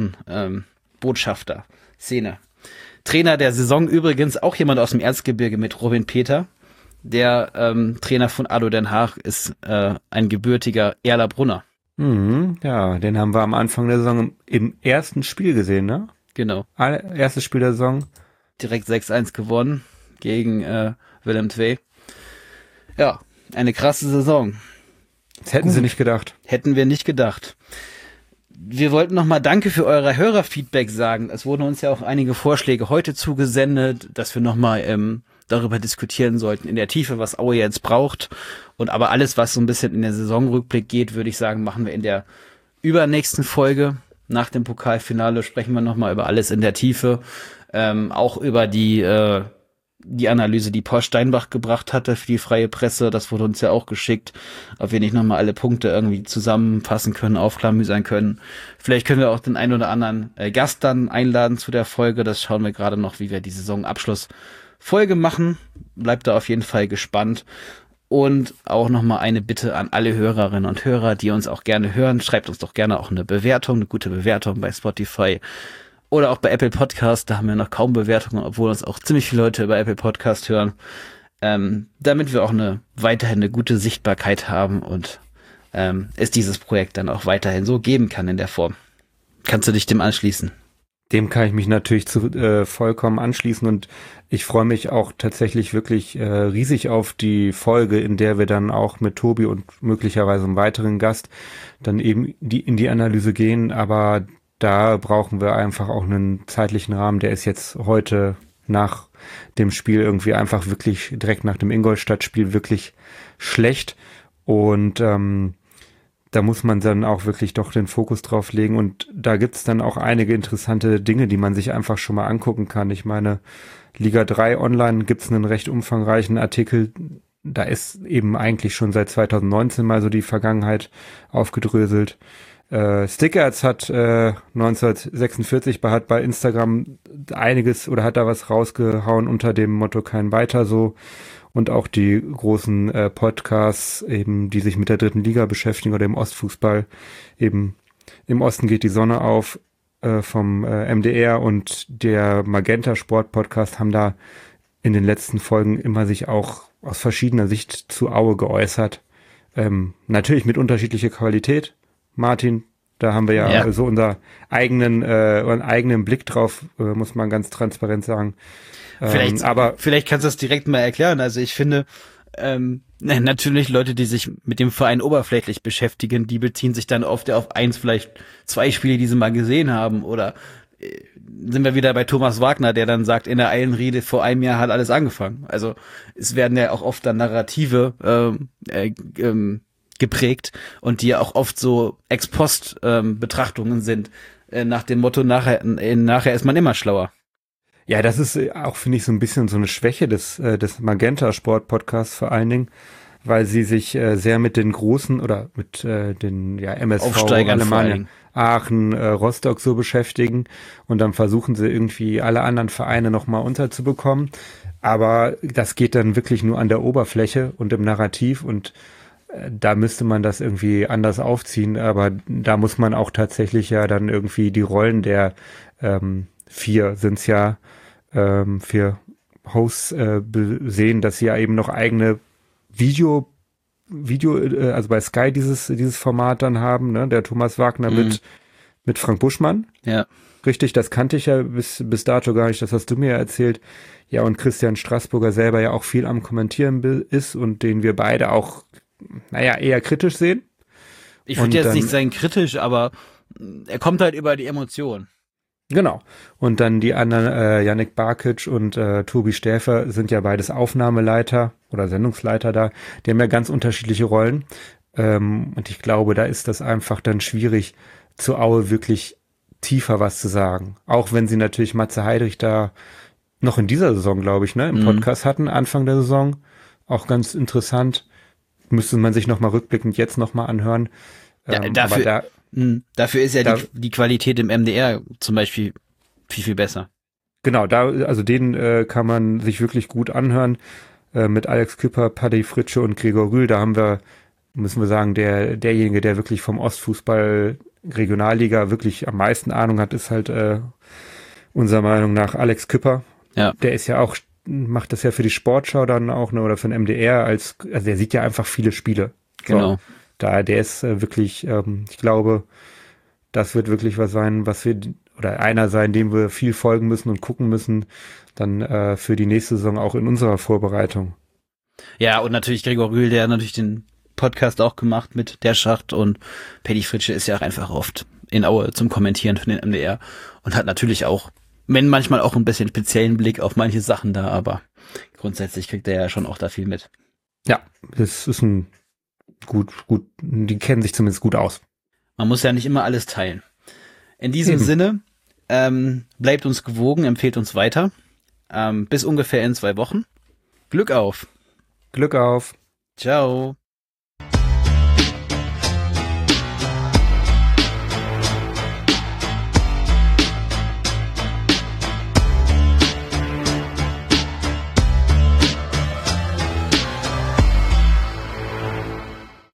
Außenbotschafter-Szene. Trainer der Saison übrigens auch jemand aus dem Erzgebirge mit Robin Peter. Der Trainer von ADO Den Haag ist ein gebürtiger Erlabrunner. Ja, den haben wir am Anfang der Saison im ersten Spiel gesehen, ne? Genau. Erstes Spiel der Saison. Direkt 6-1 gewonnen gegen Willem II. Ja, eine krasse Saison. Das hätten sie nicht gedacht. Hätten wir nicht gedacht. Wir wollten nochmal Danke für euer Hörerfeedback sagen. Es wurden uns ja auch einige Vorschläge heute zugesendet, dass wir nochmal darüber diskutieren sollten in der Tiefe, was Aue jetzt braucht. Und aber alles, was so ein bisschen in der Saisonrückblick geht, würde ich sagen, machen wir in der übernächsten Folge. Nach dem Pokalfinale sprechen wir nochmal über alles in der Tiefe. Auch über die Analyse, die Paul Steinbach gebracht hatte für die Freie Presse. Das wurde uns ja auch geschickt, ob wir nicht nochmal alle Punkte irgendwie zusammenfassen können, aufklamüsern können. Vielleicht können wir auch den einen oder anderen Gast dann einladen zu der Folge. Das schauen wir gerade noch, wie wir die Saisonabschlussfolge machen. Bleibt da auf jeden Fall gespannt. Und auch nochmal eine Bitte an alle Hörerinnen und Hörer, die uns auch gerne hören. Schreibt uns doch gerne auch eine gute Bewertung bei Spotify oder auch bei Apple Podcast. Da haben wir noch kaum Bewertungen, obwohl uns auch ziemlich viele Leute bei Apple Podcast hören. Damit wir auch weiterhin eine gute Sichtbarkeit haben und es dieses Projekt dann auch weiterhin so geben kann in der Form. Kannst du dich dem anschließen? Dem kann ich mich natürlich vollkommen anschließen und ich freue mich auch tatsächlich wirklich riesig auf die Folge, in der wir dann auch mit Tobi und möglicherweise einem weiteren Gast dann eben in die Analyse gehen, aber da brauchen wir einfach auch einen zeitlichen Rahmen, der ist jetzt heute nach dem Spiel irgendwie einfach wirklich direkt nach dem Ingolstadt-Spiel wirklich schlecht und da muss man dann auch wirklich doch den Fokus drauf legen und da gibt's dann auch einige interessante Dinge, die man sich einfach schon mal angucken kann. Ich meine, Liga 3 Online gibt's einen recht umfangreichen Artikel, da ist eben eigentlich schon seit 2019 mal so die Vergangenheit aufgedröselt. Stickerz hat 1946 hat bei Instagram einiges oder hat da was rausgehauen unter dem Motto kein weiter so. Und auch die großen Podcasts eben, die sich mit der 3. Liga beschäftigen oder im Ostfußball. Eben im Osten geht die Sonne auf vom MDR und der Magenta Sport Podcast haben da in den letzten Folgen immer sich auch aus verschiedener Sicht zu Aue geäußert. Natürlich mit unterschiedlicher Qualität. Martin, da haben wir ja so unseren eigenen Blick drauf, muss man ganz transparent sagen. Vielleicht kannst du das direkt mal erklären. Also ich finde, natürlich Leute, die sich mit dem Verein oberflächlich beschäftigen, die beziehen sich dann oft auf vielleicht 2 Spiele, die sie mal gesehen haben. Oder sind wir wieder bei Thomas Wagner, der dann sagt, in der Eilenrede vor einem Jahr hat alles angefangen. Also es werden ja auch oft dann Narrative geprägt und die ja auch oft so Ex-Post Betrachtungen sind, nach dem Motto, nachher ist man immer schlauer. Ja, das ist auch, finde ich, so ein bisschen so eine Schwäche des Magenta Sport Podcasts vor allen Dingen, weil sie sich sehr mit den großen oder mit den MSV, Alemannia, Aachen, Rostock so beschäftigen und dann versuchen sie irgendwie alle anderen Vereine nochmal unterzubekommen. Aber das geht dann wirklich nur an der Oberfläche und im Narrativ und da müsste man das irgendwie anders aufziehen, aber da muss man auch tatsächlich ja dann irgendwie die Rollen der 4 sind's ja für Hosts sehen, dass sie ja eben noch eigene Video, also bei Sky dieses Format dann haben, ne? Der Thomas Wagner mit Frank Buschmann. Ja. Richtig, das kannte ich ja bis dato gar nicht, das hast du mir ja erzählt. Ja, und Christian Straßburger selber ja auch viel am Kommentieren ist und den wir beide auch, eher kritisch sehen. Ich würde jetzt nicht sagen kritisch, aber er kommt halt über die Emotionen. Genau. Und dann die anderen, Yannick Barkic und Tobi Stäfer sind ja beides Aufnahmeleiter oder Sendungsleiter da. Die haben ja ganz unterschiedliche Rollen. Und ich glaube, da ist das einfach dann schwierig, zu Aue wirklich tiefer was zu sagen. Auch wenn sie natürlich Matze Heidrich da noch in dieser Saison, glaube ich, im Podcast hatten, Anfang der Saison. Auch ganz interessant. Müsste man sich nochmal rückblickend jetzt nochmal anhören. Dafür ist ja die Qualität im MDR zum Beispiel viel, viel besser. Genau, den kann man sich wirklich gut anhören. Mit Alex Küpper, Paddy Fritsche und Gregor Rühl, müssen wir sagen, derjenige, der wirklich vom Ostfußball Regionalliga wirklich am meisten Ahnung hat, ist halt unserer Meinung nach Alex Küpper. Ja. Der ist ja auch, macht das ja für die Sportschau dann auch, oder für den MDR also der sieht ja einfach viele Spiele. Genau. Der ist wirklich, ich glaube, das wird wirklich was sein, einer sein, dem wir viel folgen müssen und gucken müssen, dann für die nächste Saison auch in unserer Vorbereitung. Ja, und natürlich Gregor Rühl, der natürlich den Podcast auch gemacht mit Der Schacht und Paddy Fritsche ist ja auch einfach oft in Aue zum Kommentieren für den MDR und hat natürlich auch Wenn manchmal auch ein bisschen speziellen Blick auf manche Sachen da, aber grundsätzlich kriegt er ja schon auch da viel mit. Ja, das ist ein gut, die kennen sich zumindest gut aus. Man muss ja nicht immer alles teilen. In diesem Eben. Sinne, bleibt uns gewogen, empfehlt uns weiter. Bis ungefähr in 2 Wochen. Glück auf. Glück auf. Ciao.